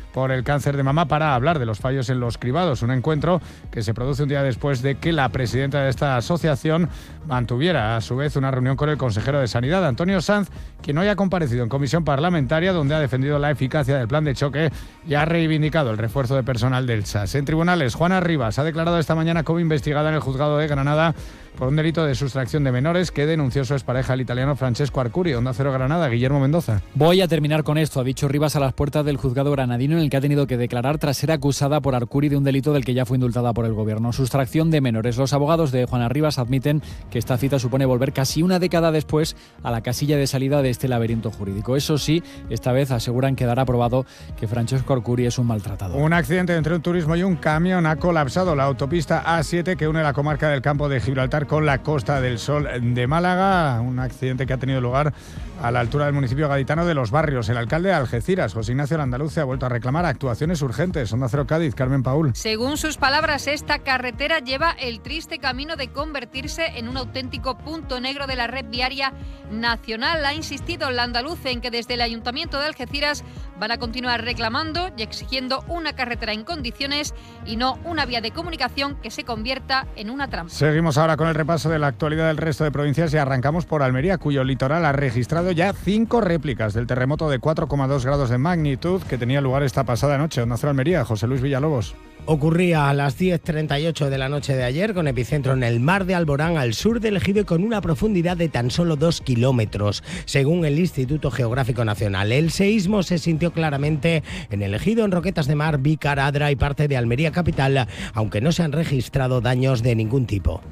por el cáncer de mama para hablar de los fallos en los cribados. Un encuentro que se produce un día después de que la presidenta de esta asociación mantuviera a su vez una reunión con el consejero de Sanidad, Antonio Sanz, quien hoy ha comparecido en comisión parlamentaria donde ha defendido la eficacia del plan de choque y ha reivindicado el refuerzo de personal del SAS. En tribunales, Juana Rivas ha declarado esta mañana como investigada en el juzgado de Granada por un delito de sustracción de menores que denunció su expareja, el italiano Francesco Arcuri. Onda Cero Granada, Guillermo Mendoza. Voy a terminar con esto, ha dicho Rivas a las puertas del juzgado granadino, en el que ha tenido que declarar tras ser acusada por Arcuri de un delito del que ya fue indultada por el gobierno, sustracción de menores. Los abogados de Juana Rivas admiten que esta cita supone volver casi una década después a la casilla de salida de este laberinto jurídico. Eso sí, esta vez aseguran que dará probado que Francesco Arcuri es un maltratado. Un accidente entre un turismo y un camión ha colapsado la autopista A7 que une la comarca del Campo de Gibraltar con la Costa del Sol de Málaga. Un accidente que ha tenido lugar a la altura del municipio gaditano de Los Barrios. El alcalde de Algeciras, José Ignacio Landaluce, ha vuelto a reclamar actuaciones urgentes. Onda Cero Cádiz, Carmen Paúl. Según sus palabras, esta carretera lleva el triste camino de convertirse en un auténtico punto negro de la red viaria nacional. Ha insistido Landaluce en que desde el Ayuntamiento de Algeciras van a continuar reclamando y exigiendo una carretera en condiciones y no una vía de comunicación que se convierta en una trampa. Seguimos ahora con el repaso de la actualidad del resto de provincias y arrancamos por Almería, cuyo litoral ha registrado ya 5 réplicas del terremoto de 4,2 grados de magnitud que tenía lugar esta pasada noche. Onda Cero Almería, José Luis Villalobos. Ocurría a las 10:38 de la noche de ayer, con epicentro en el mar de Alborán, al sur del Ejido, y con una profundidad de tan solo 2 kilómetros. Según el Instituto Geográfico Nacional, el seísmo se sintió claramente en el Ejido, en Roquetas de Mar, Vícar, Adra y parte de Almería capital, aunque no se han registrado daños de ningún tipo.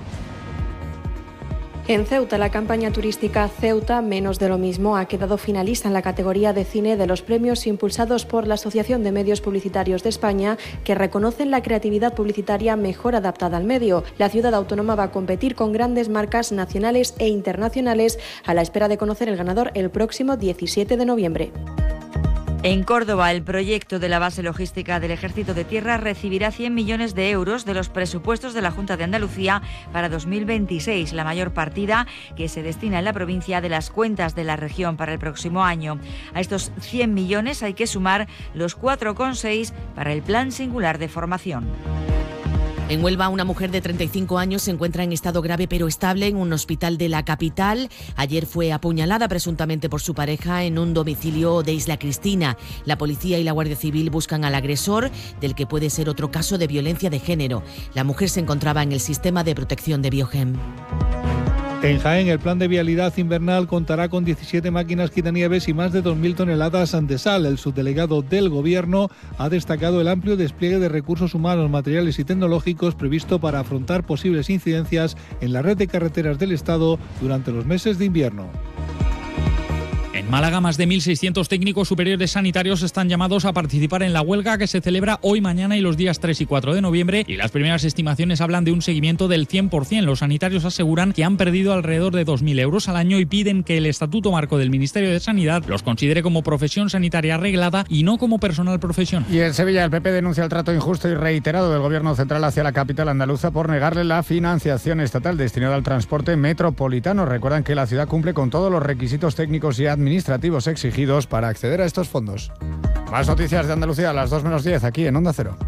En Ceuta, la campaña turística Ceuta, menos de lo mismo, ha quedado finalista en la categoría de cine de los premios impulsados por la Asociación de Medios Publicitarios de España, que reconocen la creatividad publicitaria mejor adaptada al medio. La ciudad autónoma va a competir con grandes marcas nacionales e internacionales, a la espera de conocer el ganador el próximo 17 de noviembre. En Córdoba, el proyecto de la base logística del Ejército de Tierra recibirá 100 millones de euros de los presupuestos de la Junta de Andalucía para 2026, la mayor partida que se destina en la provincia de las cuentas de la región para el próximo año. A estos 100 millones hay que sumar los 4,6 para el Plan Singular de Formación. En Huelva, una mujer de 35 años se encuentra en estado grave pero estable en un hospital de la capital. Ayer fue apuñalada presuntamente por su pareja en un domicilio de Isla Cristina. La policía y la Guardia Civil buscan al agresor, del que puede ser otro caso de violencia de género. La mujer se encontraba en el sistema de protección de Biogem. En Jaén, el plan de vialidad invernal contará con 17 máquinas quitanieves y más de 2.000 toneladas de sal. El subdelegado del Gobierno ha destacado el amplio despliegue de recursos humanos, materiales y tecnológicos previsto para afrontar posibles incidencias en la red de carreteras del Estado durante los meses de invierno. En Málaga, más de 1.600 técnicos superiores sanitarios están llamados a participar en la huelga que se celebra hoy, mañana y los días 3 y 4 de noviembre, y las primeras estimaciones hablan de un seguimiento del 100%. Los sanitarios aseguran que han perdido alrededor de 2.000 euros al año y piden que el Estatuto Marco del Ministerio de Sanidad los considere como profesión sanitaria reglada y no como personal profesional. Y en Sevilla, el PP denuncia el trato injusto y reiterado del Gobierno central hacia la capital andaluza por negarle la financiación estatal destinada al transporte metropolitano. Recuerdan que la ciudad cumple con todos los requisitos técnicos y administrativos exigidos para acceder a estos fondos. Más noticias de Andalucía a las 2:10 aquí en Onda Cero.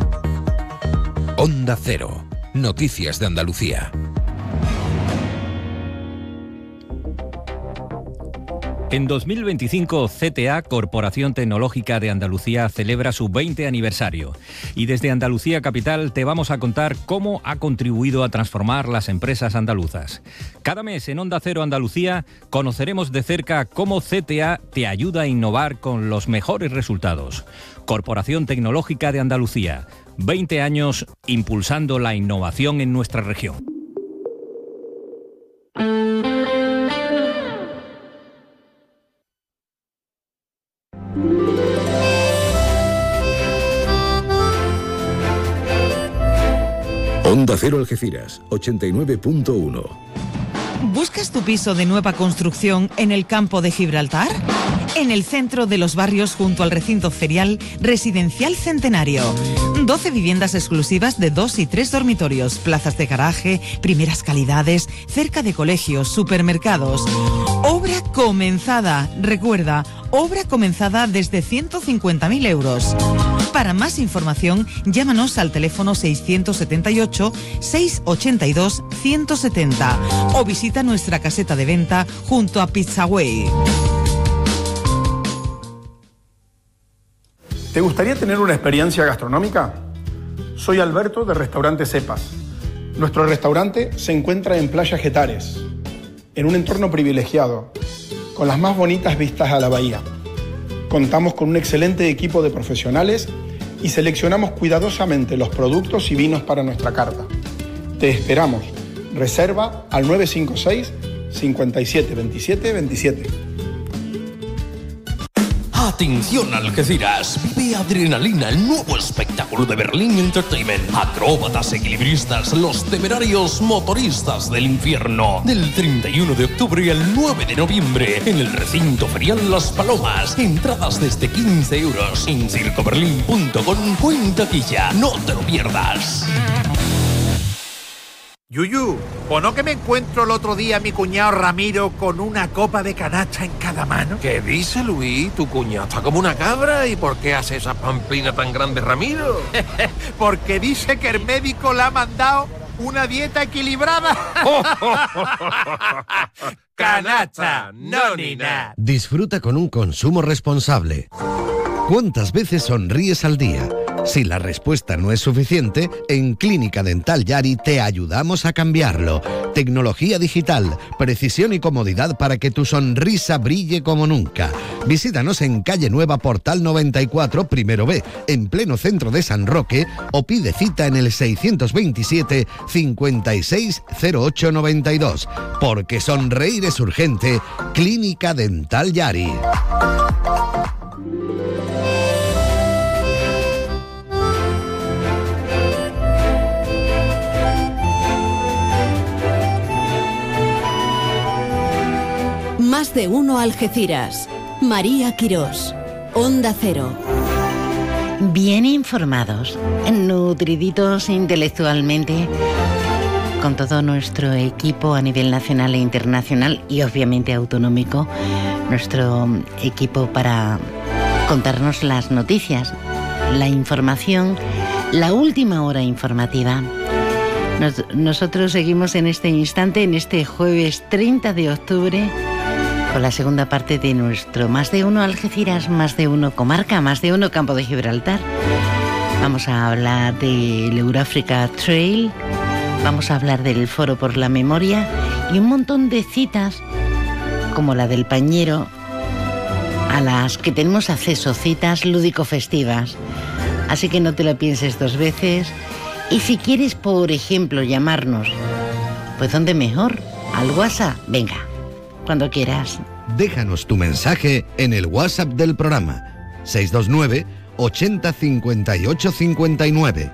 Onda Cero. Noticias de Andalucía. En 2025, CTA, Corporación Tecnológica de Andalucía, celebra su 20 aniversario. Y desde Andalucía Capital te vamos a contar cómo ha contribuido a transformar las empresas andaluzas. Cada mes en Onda Cero Andalucía conoceremos de cerca cómo CTA te ayuda a innovar con los mejores resultados. Corporación Tecnológica de Andalucía, 20 años impulsando la innovación en nuestra región. Onda Cero Algeciras, 89.1. ¿Buscas tu piso de nueva construcción en el campo de Gibraltar? En el centro de los barrios junto al recinto ferial Residencial Centenario. 12 viviendas exclusivas de 2 y 3 dormitorios, plazas de garaje, primeras calidades, cerca de colegios, supermercados. Obra comenzada. Recuerda, obra comenzada desde 150.000 euros. Para más información, llámanos al teléfono 678-682-170 o visita nuestra caseta de venta junto a Pizzaway. ¿Te gustaría tener una experiencia gastronómica? Soy Alberto de Restaurante Cepas. Nuestro restaurante se encuentra en Playa Getares, en un entorno privilegiado, con las más bonitas vistas a la bahía. Contamos con un excelente equipo de profesionales y seleccionamos cuidadosamente los productos y vinos para nuestra carta. Te esperamos. Reserva al 956 57 27 27. Atención Algeciras, vive Adrenalina, el nuevo espectáculo de Berlín Entertainment. Acróbatas, equilibristas, los temerarios motoristas del infierno. Del 31 de octubre al 9 de noviembre en el recinto ferial Las Palomas. Entradas desde 15 euros en circoberlin.com o en taquilla. No te lo pierdas. Yuyu, ¿o no que me encuentro el otro día a mi cuñado Ramiro con una copa de canacha en cada mano? ¿Qué dice Luis? Tu cuñado está como una cabra. ¿Y por qué hace esa pamplina tan grande, Ramiro? Porque dice que el médico le ha mandado una dieta equilibrada. Canacha, no ni nada. Disfruta con un consumo responsable. ¿Cuántas veces sonríes al día? Si la respuesta no es suficiente, en Clínica Dental Yari te ayudamos a cambiarlo. Tecnología digital, precisión y comodidad para que tu sonrisa brille como nunca. Visítanos en Calle Nueva, Portal 94, Primero B, en pleno centro de San Roque, o pide cita en el 627 56 08 92. Porque sonreír es urgente. Clínica Dental Yari. Más de uno Algeciras. María Quirós. Onda Cero. Bien informados, nutriditos intelectualmente, con todo nuestro equipo a nivel nacional e internacional y obviamente autonómico, nuestro equipo para contarnos las noticias, la información, la última hora informativa. Nosotros seguimos en este instante, en este jueves 30 de octubre, con la segunda parte de nuestro Más de Uno Algeciras, Más de Uno Comarca, Más de Uno Campo de Gibraltar. Vamos a hablar del Eurafrica Trail, vamos a hablar del Foro por la Memoria y un montón de citas, como la del Pañero, a las que tenemos acceso, citas lúdico-festivas. Así que no te lo pienses dos veces. Y si quieres, por ejemplo, llamarnos, pues ¿dónde mejor? Al WhatsApp. Venga, cuando quieras. Déjanos tu mensaje en el WhatsApp del programa 629 80 58 59.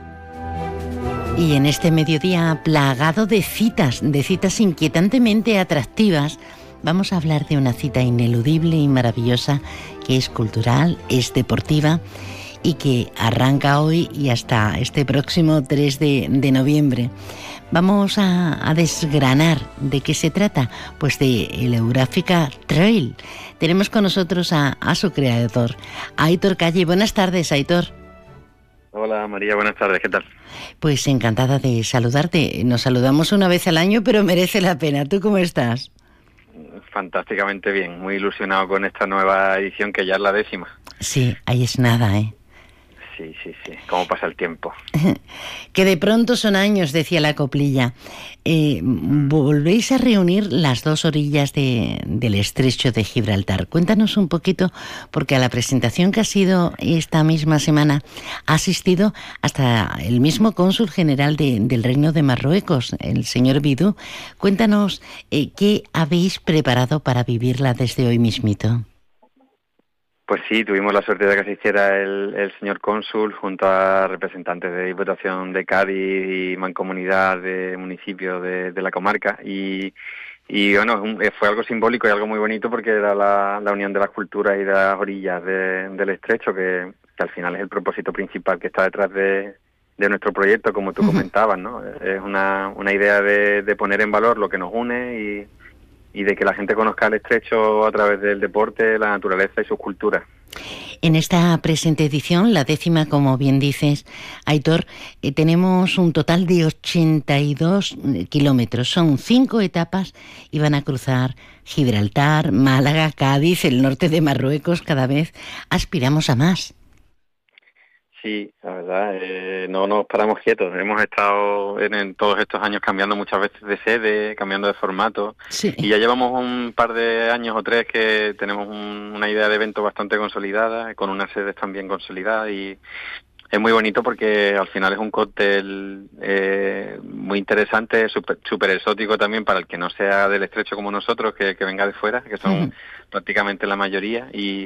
Y en este mediodía plagado de citas inquietantemente atractivas, vamos a hablar de una cita ineludible y maravillosa que es cultural, es deportiva y que arranca hoy y hasta este próximo 3 de noviembre. Vamos a desgranar de qué se trata, pues de el Eurafrica Trail. Tenemos con nosotros a su creador, Aitor Calle. Buenas tardes, Aitor. Hola María, buenas tardes, ¿qué tal? Pues encantada de saludarte. Nos saludamos una vez al año, pero merece la pena. ¿Tú cómo estás? Fantásticamente bien, muy ilusionado con esta nueva edición que ya es la 10ª. Sí, ahí es nada, ¿eh? Sí, cómo pasa el tiempo. Que de pronto son años, decía la coplilla. Volvéis a reunir las dos orillas del estrecho de Gibraltar. Cuéntanos un poquito, porque a la presentación que ha sido esta misma semana ha asistido hasta el mismo cónsul general del Reino de Marruecos, el señor Bidou. Cuéntanos qué habéis preparado para vivirla desde hoy mismito. Pues sí, tuvimos la suerte de que asistiera el señor cónsul junto a representantes de Diputación de Cádiz y Mancomunidad de municipios de la comarca y Y bueno, fue algo simbólico y algo muy bonito porque era la unión de las culturas y de las orillas del estrecho, que al final es el propósito principal que está detrás de nuestro proyecto, como tú comentabas, ¿no? Es una idea de poner en valor lo que nos une y de que la gente conozca el estrecho a través del deporte, la naturaleza y sus culturas. En esta presente edición, la 10ª, como bien dices, Aitor, tenemos un total de 82 kilómetros. Son 5 etapas y van a cruzar Gibraltar, Málaga, Cádiz, el norte de Marruecos. Cada vez aspiramos a más. Sí, la verdad, no nos paramos quietos. Hemos estado en todos estos años cambiando muchas veces de sede, cambiando de formato. Sí. Y ya llevamos un par de años o 3 que tenemos una idea de evento bastante consolidada, con unas sedes también consolidadas, y es muy bonito porque al final es un cóctel muy interesante, súper exótico también para el que no sea del estrecho como nosotros, que venga de fuera, que son prácticamente la mayoría.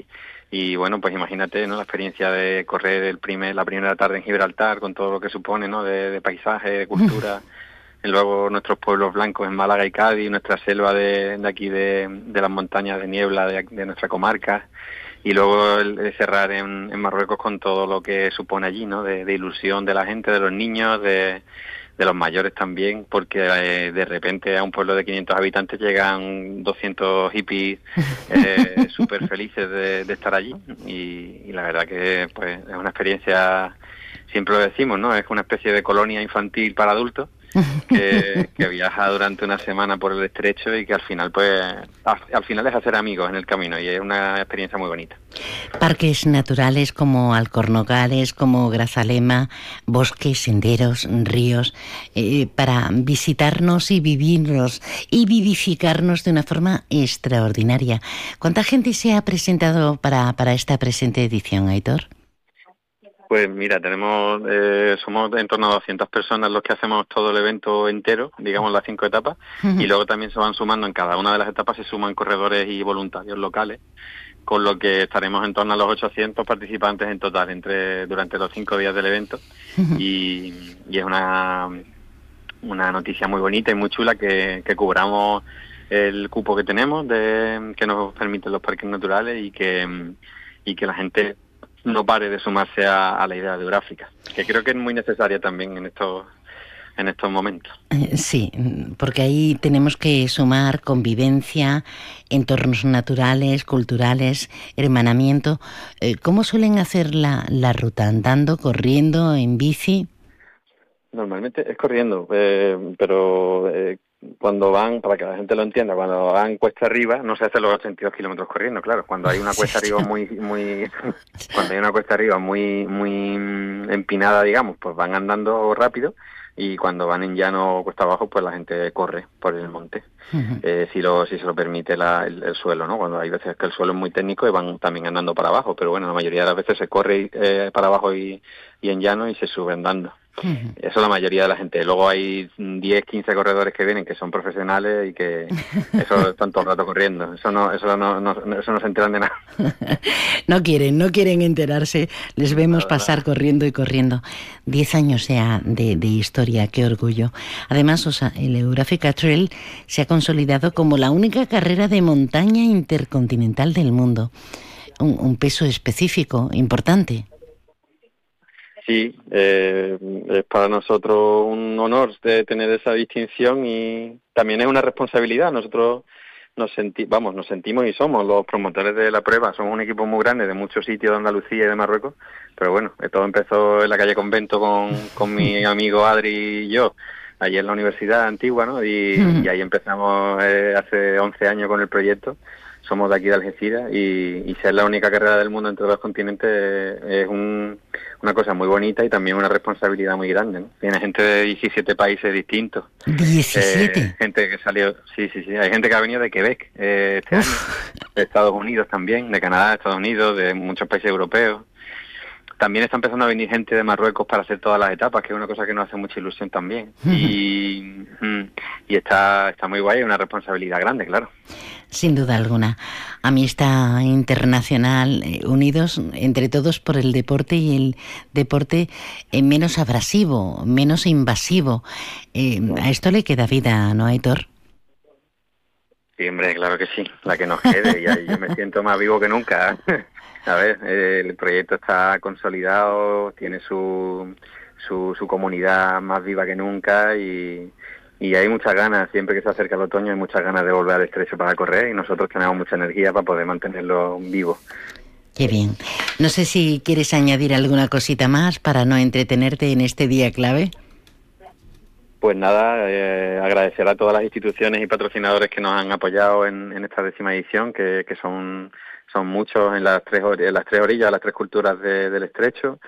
Y bueno, pues imagínate, ¿no?, la experiencia de correr la primera tarde en Gibraltar, con todo lo que supone, ¿no?, de paisaje, de cultura. Y luego nuestros pueblos blancos en Málaga y Cádiz, nuestra selva de aquí de las montañas de niebla de nuestra comarca. Y luego el cerrar en Marruecos con todo lo que supone allí, ¿no?, de ilusión de la gente, de los niños, de los mayores también, porque de repente a un pueblo de 500 habitantes llegan 200 hippies súper felices de estar allí, y la verdad que pues es una experiencia, siempre lo decimos, ¿no?, es una especie de colonia infantil para adultos que viaja durante una semana por el estrecho y que al final es hacer amigos en el camino, y es una experiencia muy bonita. Parques naturales como Alcornocales, como Grazalema, bosques, senderos, ríos, para visitarnos y vivirnos y vivificarnos de una forma extraordinaria. ¿Cuánta gente se ha presentado para esta presente edición, Aitor? Pues mira, somos en torno a 200 personas los que hacemos todo el evento entero, digamos las 5 etapas, y luego también se van sumando, en cada una de las etapas se suman corredores y voluntarios locales, con lo que estaremos en torno a los 800 participantes en total durante los 5 días del evento, y es una noticia muy bonita y muy chula que cubramos el cupo que tenemos, que nos permiten los parques naturales, y que la gente no pare de sumarse a la idea de Euráfrica, que creo que es muy necesaria también en estos momentos. Sí, porque ahí tenemos que sumar convivencia, entornos naturales, culturales, hermanamiento. ¿Cómo suelen hacer la ruta? ¿Andando, corriendo, en bici? Normalmente es corriendo, pero cuando van, para que la gente lo entienda, cuando van cuesta arriba, no se hacen los 82 kilómetros corriendo, claro. Cuando hay una cuesta arriba cuando hay una cuesta arriba muy empinada, digamos, pues van andando rápido, y cuando van en llano o cuesta abajo, pues la gente corre por el monte, si se lo permite el suelo, ¿no? Cuando hay veces que el suelo es muy técnico y van también andando para abajo, pero bueno, la mayoría de las veces se corre para abajo y en llano, y se sube andando. Eso la mayoría de la gente. Luego hay 10, 15 corredores que vienen que son profesionales y que eso están todo el rato corriendo. Eso no se enteran de nada. No quieren enterarse. Les vemos pasar corriendo y corriendo. 10 años ya de historia, qué orgullo. Además, el Euráfrica Trail se ha consolidado como la única carrera de montaña intercontinental del mundo. Un peso específico, importante. Sí, es para nosotros un honor de tener esa distinción, y también es una responsabilidad. Nosotros nos sentimos y somos los promotores de la prueba. Somos un equipo muy grande de muchos sitios de Andalucía y de Marruecos, pero bueno, todo empezó en la calle Convento con mi amigo Adri y yo, allí en la Universidad Antigua, ¿no? Y ahí empezamos hace 11 años con el proyecto. Somos de aquí de Algeciras, y ser la única carrera del mundo entre dos continentes es una cosa muy bonita y también una responsabilidad muy grande, ¿no? Tiene gente de 17 países distintos. ¿17? Gente que salió, sí. Hay gente que ha venido de Quebec este año, de Estados Unidos también, de Canadá, de Estados Unidos, de muchos países europeos. También está empezando a venir gente de Marruecos para hacer todas las etapas, que es una cosa que nos hace mucha ilusión también. Y está muy guay, es una responsabilidad grande, claro. Sin duda alguna. Amistad internacional, unidos entre todos por el deporte, y el deporte menos abrasivo, menos invasivo. A esto le queda vida, ¿no, Aitor? Sí, hombre, claro que sí, la que nos quede, y ahí yo me siento más vivo que nunca. A ver, el proyecto está consolidado, tiene su comunidad más viva que nunca y hay muchas ganas, siempre que se acerca el otoño hay muchas ganas de volver al estrecho para correr y nosotros tenemos mucha energía para poder mantenerlo vivo. Qué bien. No sé si quieres añadir alguna cosita más para no entretenerte en este día clave. Pues nada, agradecer a todas las instituciones y patrocinadores que nos han apoyado en esta 10ª edición, que son muchos en las tres orillas, las tres culturas del estrecho,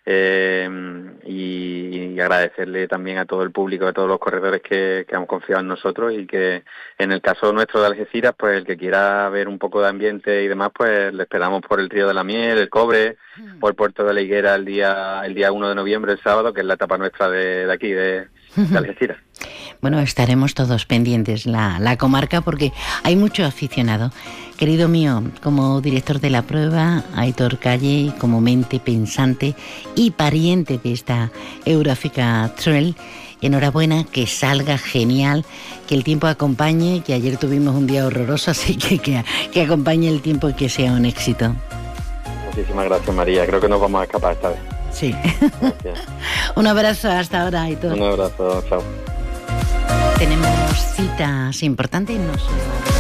y agradecerle también a todo el público, a todos los corredores que han confiado en nosotros y que en el caso nuestro de Algeciras, pues el que quiera ver un poco de ambiente y demás, pues le esperamos por el Río de la Miel, el Cobre, por Puerto de la Higuera el día 1 de noviembre, el sábado, que es la etapa nuestra de aquí, de Algeciras. Bueno, estaremos todos pendientes la comarca porque hay mucho aficionado. Querido mío, como director de la prueba, Aitor Calle, como mente pensante y pariente de esta Euráfrica Trail, enhorabuena, que salga genial, que el tiempo acompañe, que ayer tuvimos un día horroroso, así que acompañe el tiempo y que sea un éxito. Muchísimas gracias, María, creo que nos vamos a escapar esta vez. Sí. Un abrazo, hasta ahora, Aitor. Un abrazo, chao. Tenemos citas importantes, no solo...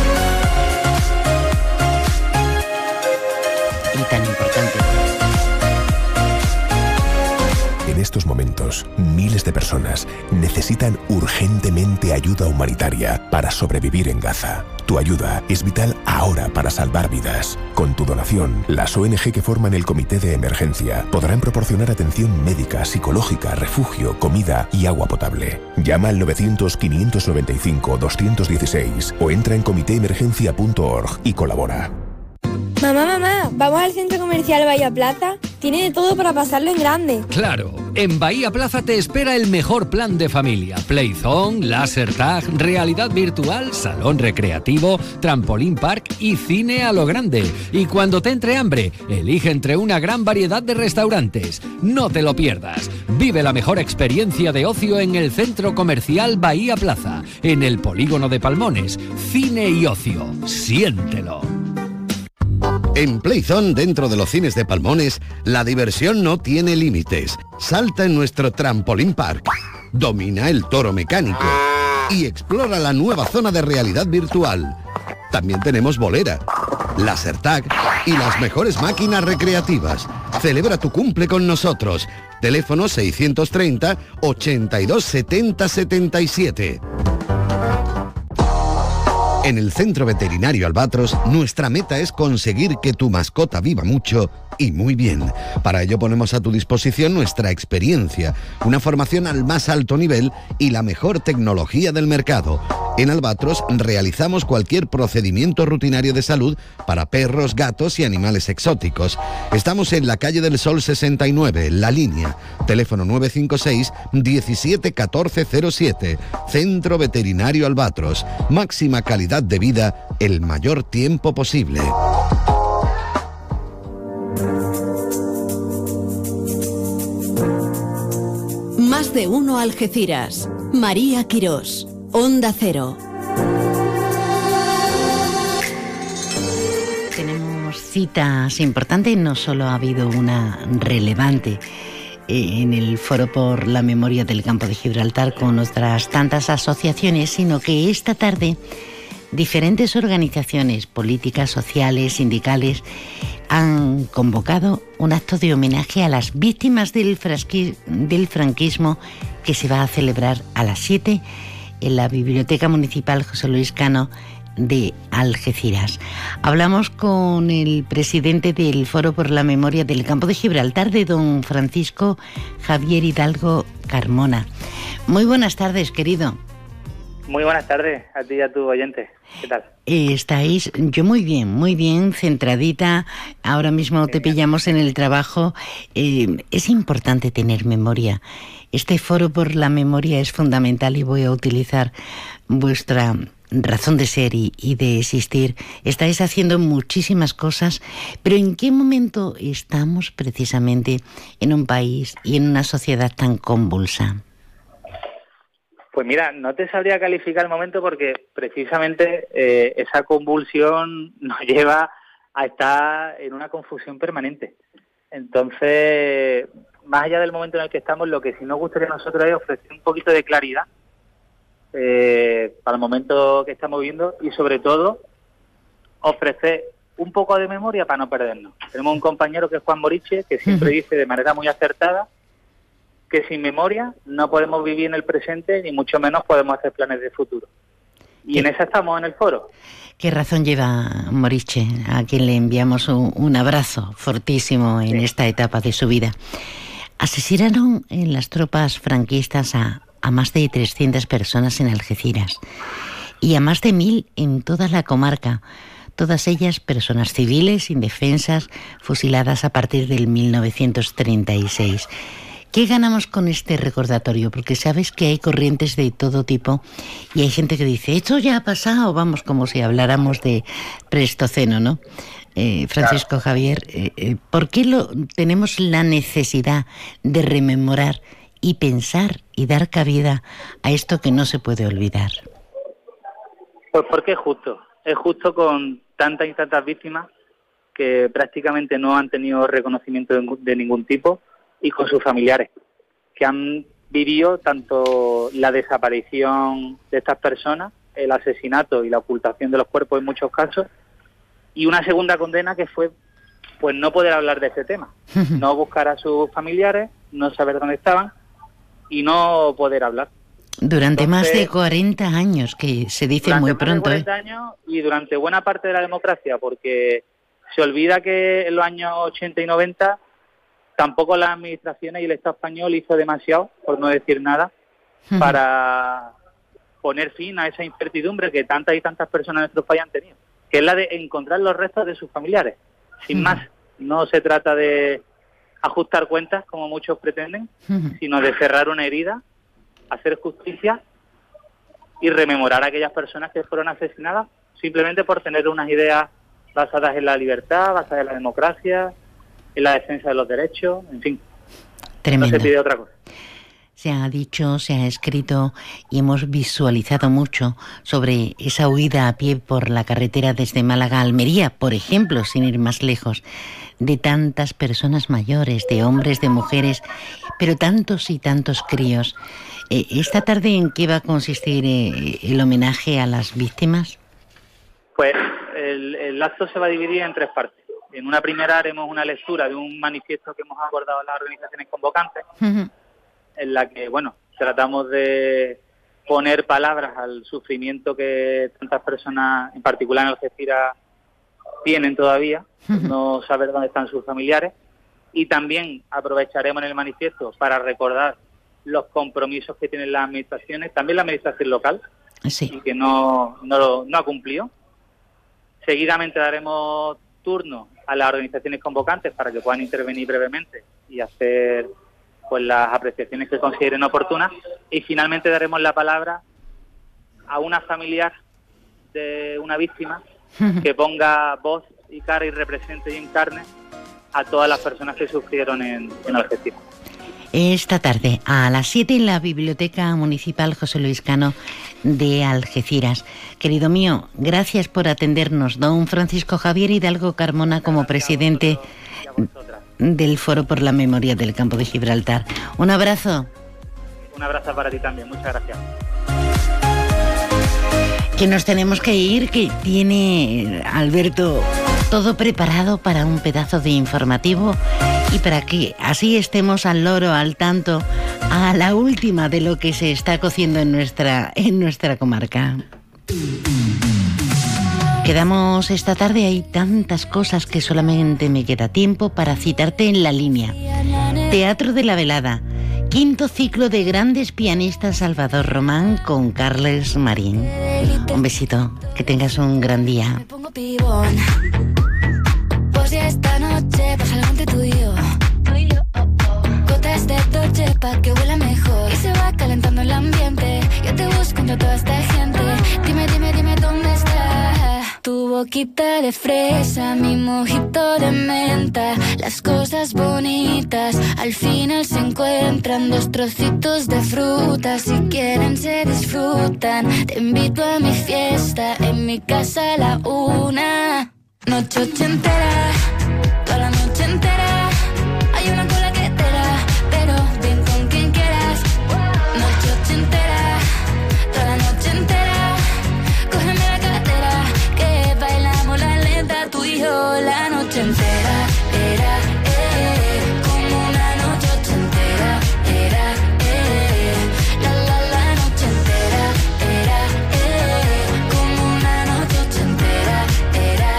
y tan importante. En estos momentos, miles de personas necesitan urgentemente ayuda humanitaria para sobrevivir en Gaza. Tu ayuda es vital ahora para salvar vidas. Con tu donación, las ONG que forman el Comité de Emergencia podrán proporcionar atención médica, psicológica, refugio, comida y agua potable. Llama al 900-595-216 o entra en comitéemergencia.org y colabora. Mamá, ¿vamos al centro comercial Bahía Plaza? Tiene de todo para pasarlo en grande. Claro, en Bahía Plaza te espera el mejor plan de familia. Playzone, láser tag, realidad virtual, salón recreativo, trampolín park y cine a lo grande. Y cuando te entre hambre, elige entre una gran variedad de restaurantes. No te lo pierdas. Vive la mejor experiencia de ocio en el centro comercial Bahía Plaza, en el polígono de Palmones. Cine y ocio. Siéntelo. En Playzone, dentro de los cines de Palmones, la diversión no tiene límites. Salta en nuestro trampolín park, domina el toro mecánico y explora la nueva zona de realidad virtual. También tenemos bolera, láser tag y las mejores máquinas recreativas. Celebra tu cumple con nosotros. Teléfono 630 82 70 77. En el Centro Veterinario Albatros, nuestra meta es conseguir que tu mascota viva mucho y muy bien. Para ello ponemos a tu disposición nuestra experiencia, una formación al más alto nivel y la mejor tecnología del mercado. En Albatros realizamos cualquier procedimiento rutinario de salud para perros, gatos y animales exóticos. Estamos en la calle del Sol 69, La Línea. Teléfono 956 17 14 07. Centro Veterinario Albatros. Máxima calidad de vida el mayor tiempo posible. Más de uno Algeciras. María Quirós. Onda Cero. Tenemos citas importantes, no solo ha habido una relevante en el Foro por la Memoria del Campo de Gibraltar con otras tantas asociaciones, sino que esta tarde diferentes organizaciones políticas, sociales, sindicales han convocado un acto de homenaje a las víctimas del franquismo que se va a celebrar a las 7 en la Biblioteca Municipal José Luis Cano de Algeciras. Hablamos con el presidente del Foro por la Memoria del Campo de Gibraltar, de don Francisco Javier Hidalgo Carmona. Muy buenas tardes, querido. Muy buenas tardes a ti y a tu oyente. ¿Qué tal? Estáis, yo muy bien, centradita. Ahora mismo te pillamos en el trabajo. Es importante tener memoria. Este Foro por la Memoria es fundamental y voy a utilizar vuestra razón de ser y de existir. Estáis haciendo muchísimas cosas, pero ¿en qué momento estamos precisamente en un país y en una sociedad tan convulsa? Pues mira, no te sabría calificar el momento porque precisamente esa convulsión nos lleva a estar en una confusión permanente. Entonces, más allá del momento en el que estamos, lo que sí nos gustaría a nosotros es ofrecer un poquito de claridad para el momento que estamos viviendo y sobre todo ofrecer un poco de memoria para no perdernos. Tenemos un compañero que es Juan Moriche, que siempre dice de manera muy acertada que sin memoria no podemos vivir en el presente ni mucho menos podemos hacer planes de futuro. Y en esa estamos en el foro. ¿Qué razón lleva Moriche, a quien le enviamos un abrazo fortísimo en esta etapa de su vida? Asesinaron en las tropas franquistas a más de 300 personas en Algeciras y a más de 1000 en toda la comarca. Todas ellas personas civiles, indefensas, fusiladas a partir del 1936. ¿Qué ganamos con este recordatorio? Porque sabes que hay corrientes de todo tipo y hay gente que dice, esto ya ha pasado, vamos, como si habláramos de Pleistoceno, ¿no? Francisco Javier, ¿por qué tenemos la necesidad de rememorar y pensar y dar cabida a esto que no se puede olvidar? Pues porque es justo con tantas y tantas víctimas que prácticamente no han tenido reconocimiento de ningún tipo y con sus familiares, que han vivido tanto la desaparición de estas personas, el asesinato y la ocultación de los cuerpos en muchos casos, y una segunda condena que fue pues no poder hablar de ese tema, no buscar a sus familiares, no saber dónde estaban y no poder hablar. Durante más de 40 años, que se dice muy pronto. Durante 40 años y durante buena parte de la democracia, porque se olvida que en los años 80 y 90 tampoco las administraciones y el Estado español hizo demasiado, por no decir nada, para poner fin a esa incertidumbre que tantas y tantas personas en nuestro país han tenido, que es la de encontrar los restos de sus familiares. Sin más, no se trata de ajustar cuentas, como muchos pretenden, sino de cerrar una herida, hacer justicia y rememorar a aquellas personas que fueron asesinadas simplemente por tener unas ideas basadas en la libertad, basadas en la democracia, en la defensa de los derechos, en fin. Tremendo. No se pide otra cosa. Se ha dicho, se ha escrito y hemos visualizado mucho sobre esa huida a pie por la carretera desde Málaga a Almería, por ejemplo, sin ir más lejos, de tantas personas mayores, de hombres, de mujeres, pero tantos y tantos críos. ¿Esta tarde en qué va a consistir el homenaje a las víctimas? Pues el acto se va a dividir en 3 partes. En una primera haremos una lectura de un manifiesto que hemos acordado las organizaciones convocantes, en la que, bueno, tratamos de poner palabras al sufrimiento que tantas personas, en particular en Algeciras, tienen todavía, no saber dónde están sus familiares, y también aprovecharemos en el manifiesto para recordar los compromisos que tienen las administraciones, también la administración local, y que no ha cumplido. Seguidamente daremos turno a las organizaciones convocantes para que puedan intervenir brevemente y hacer pues las apreciaciones que consideren oportunas, y finalmente daremos la palabra a una familiar de una víctima que ponga voz y cara y represente y encarne a todas las personas que sufrieron en Algeciras. Esta tarde a las 7 en la Biblioteca Municipal José Luis Cano de Algeciras. Querido mío, gracias por atendernos. Don Francisco Javier Hidalgo Carmona, como presidente del Foro por la Memoria del Campo de Gibraltar. Un abrazo. Un abrazo para ti también, muchas gracias. Que nos tenemos que ir, que tiene Alberto todo preparado para un pedazo de informativo y para que así estemos al loro, al tanto, a la última de lo que se está cociendo en nuestra comarca. Quedamos esta tarde, hay tantas cosas que solamente me queda tiempo para citarte en la línea. Teatro de la Velada, 5º ciclo de grandes pianistas Salvador Román con Carles Marín. Un besito, que tengas un gran día. Pues ya esta noche pasa algo entre tú y yo. Gotas de Dolce pa' que huela mejor. Y se va calentando el ambiente. Yo te busco entre toda esta gente. Dime, dime, dime dónde estás. Tu boquita de fresa, mi mojito de menta. Las cosas bonitas al final se encuentran. Dos trocitos de fruta, si quieren se disfrutan. Te invito a mi fiesta, en mi casa a la 1. Noche ochentera, toda la noche entera. Hay una cola que te da, pero ven con quien quieras. Noche ochentera, toda la noche entera. Cógeme la cartera, que bailamos la lenta, tú y yo la noche entera. Era, como una noche ochentera. Era, la noche entera. Era, como una noche ochentera. Era,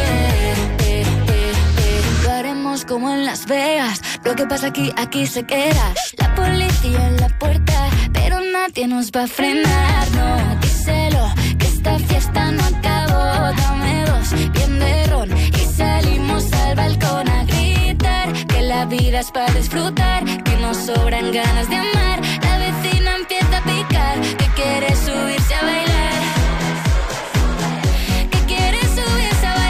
lo haremos como en Las Vegas. Lo que pasa aquí se queda. La policía en la puerta, pero nadie nos va a frenar. No, díselo, que esta fiesta no acabó. Dame dos, bien de ron, y salimos al balcón a gritar. Que la vida es para disfrutar, que nos sobran ganas de amar. La vecina empieza a picar, que quiere subirse a bailar. Que quiere subirse a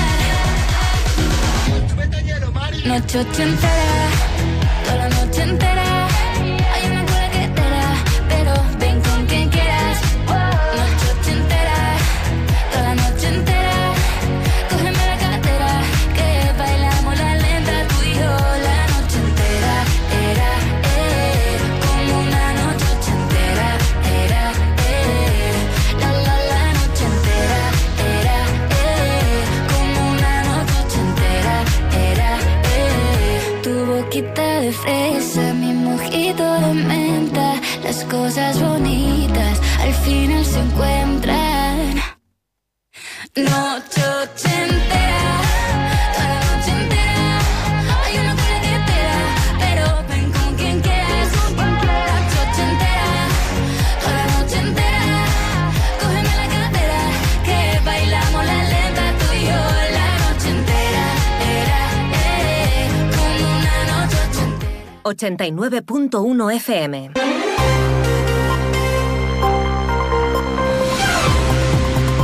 bailar. Noche ochentera, toda la noche entera. Hay una cola que te da, pero ven con quien quieras. Noche ochentera, toda la noche entera. Cógeme la cartera, que bailamos la lenta, tú y yo la noche entera. Era, como una noche ochentera. Era, la noche entera. Era, como una noche ochentera. Era, tu boquita de fresa, mi mojito de menta. Las cosas bonitas al final se encuentran. Noche ochentera, toda la noche entera. Hay una cola que te da, pero ven con quien quieras. Noche ochentera, toda la noche entera. Cógeme la cartera, que bailamos la lenta, tú y yo la noche entera. Era, como una noche ochentera. 89.1 FM.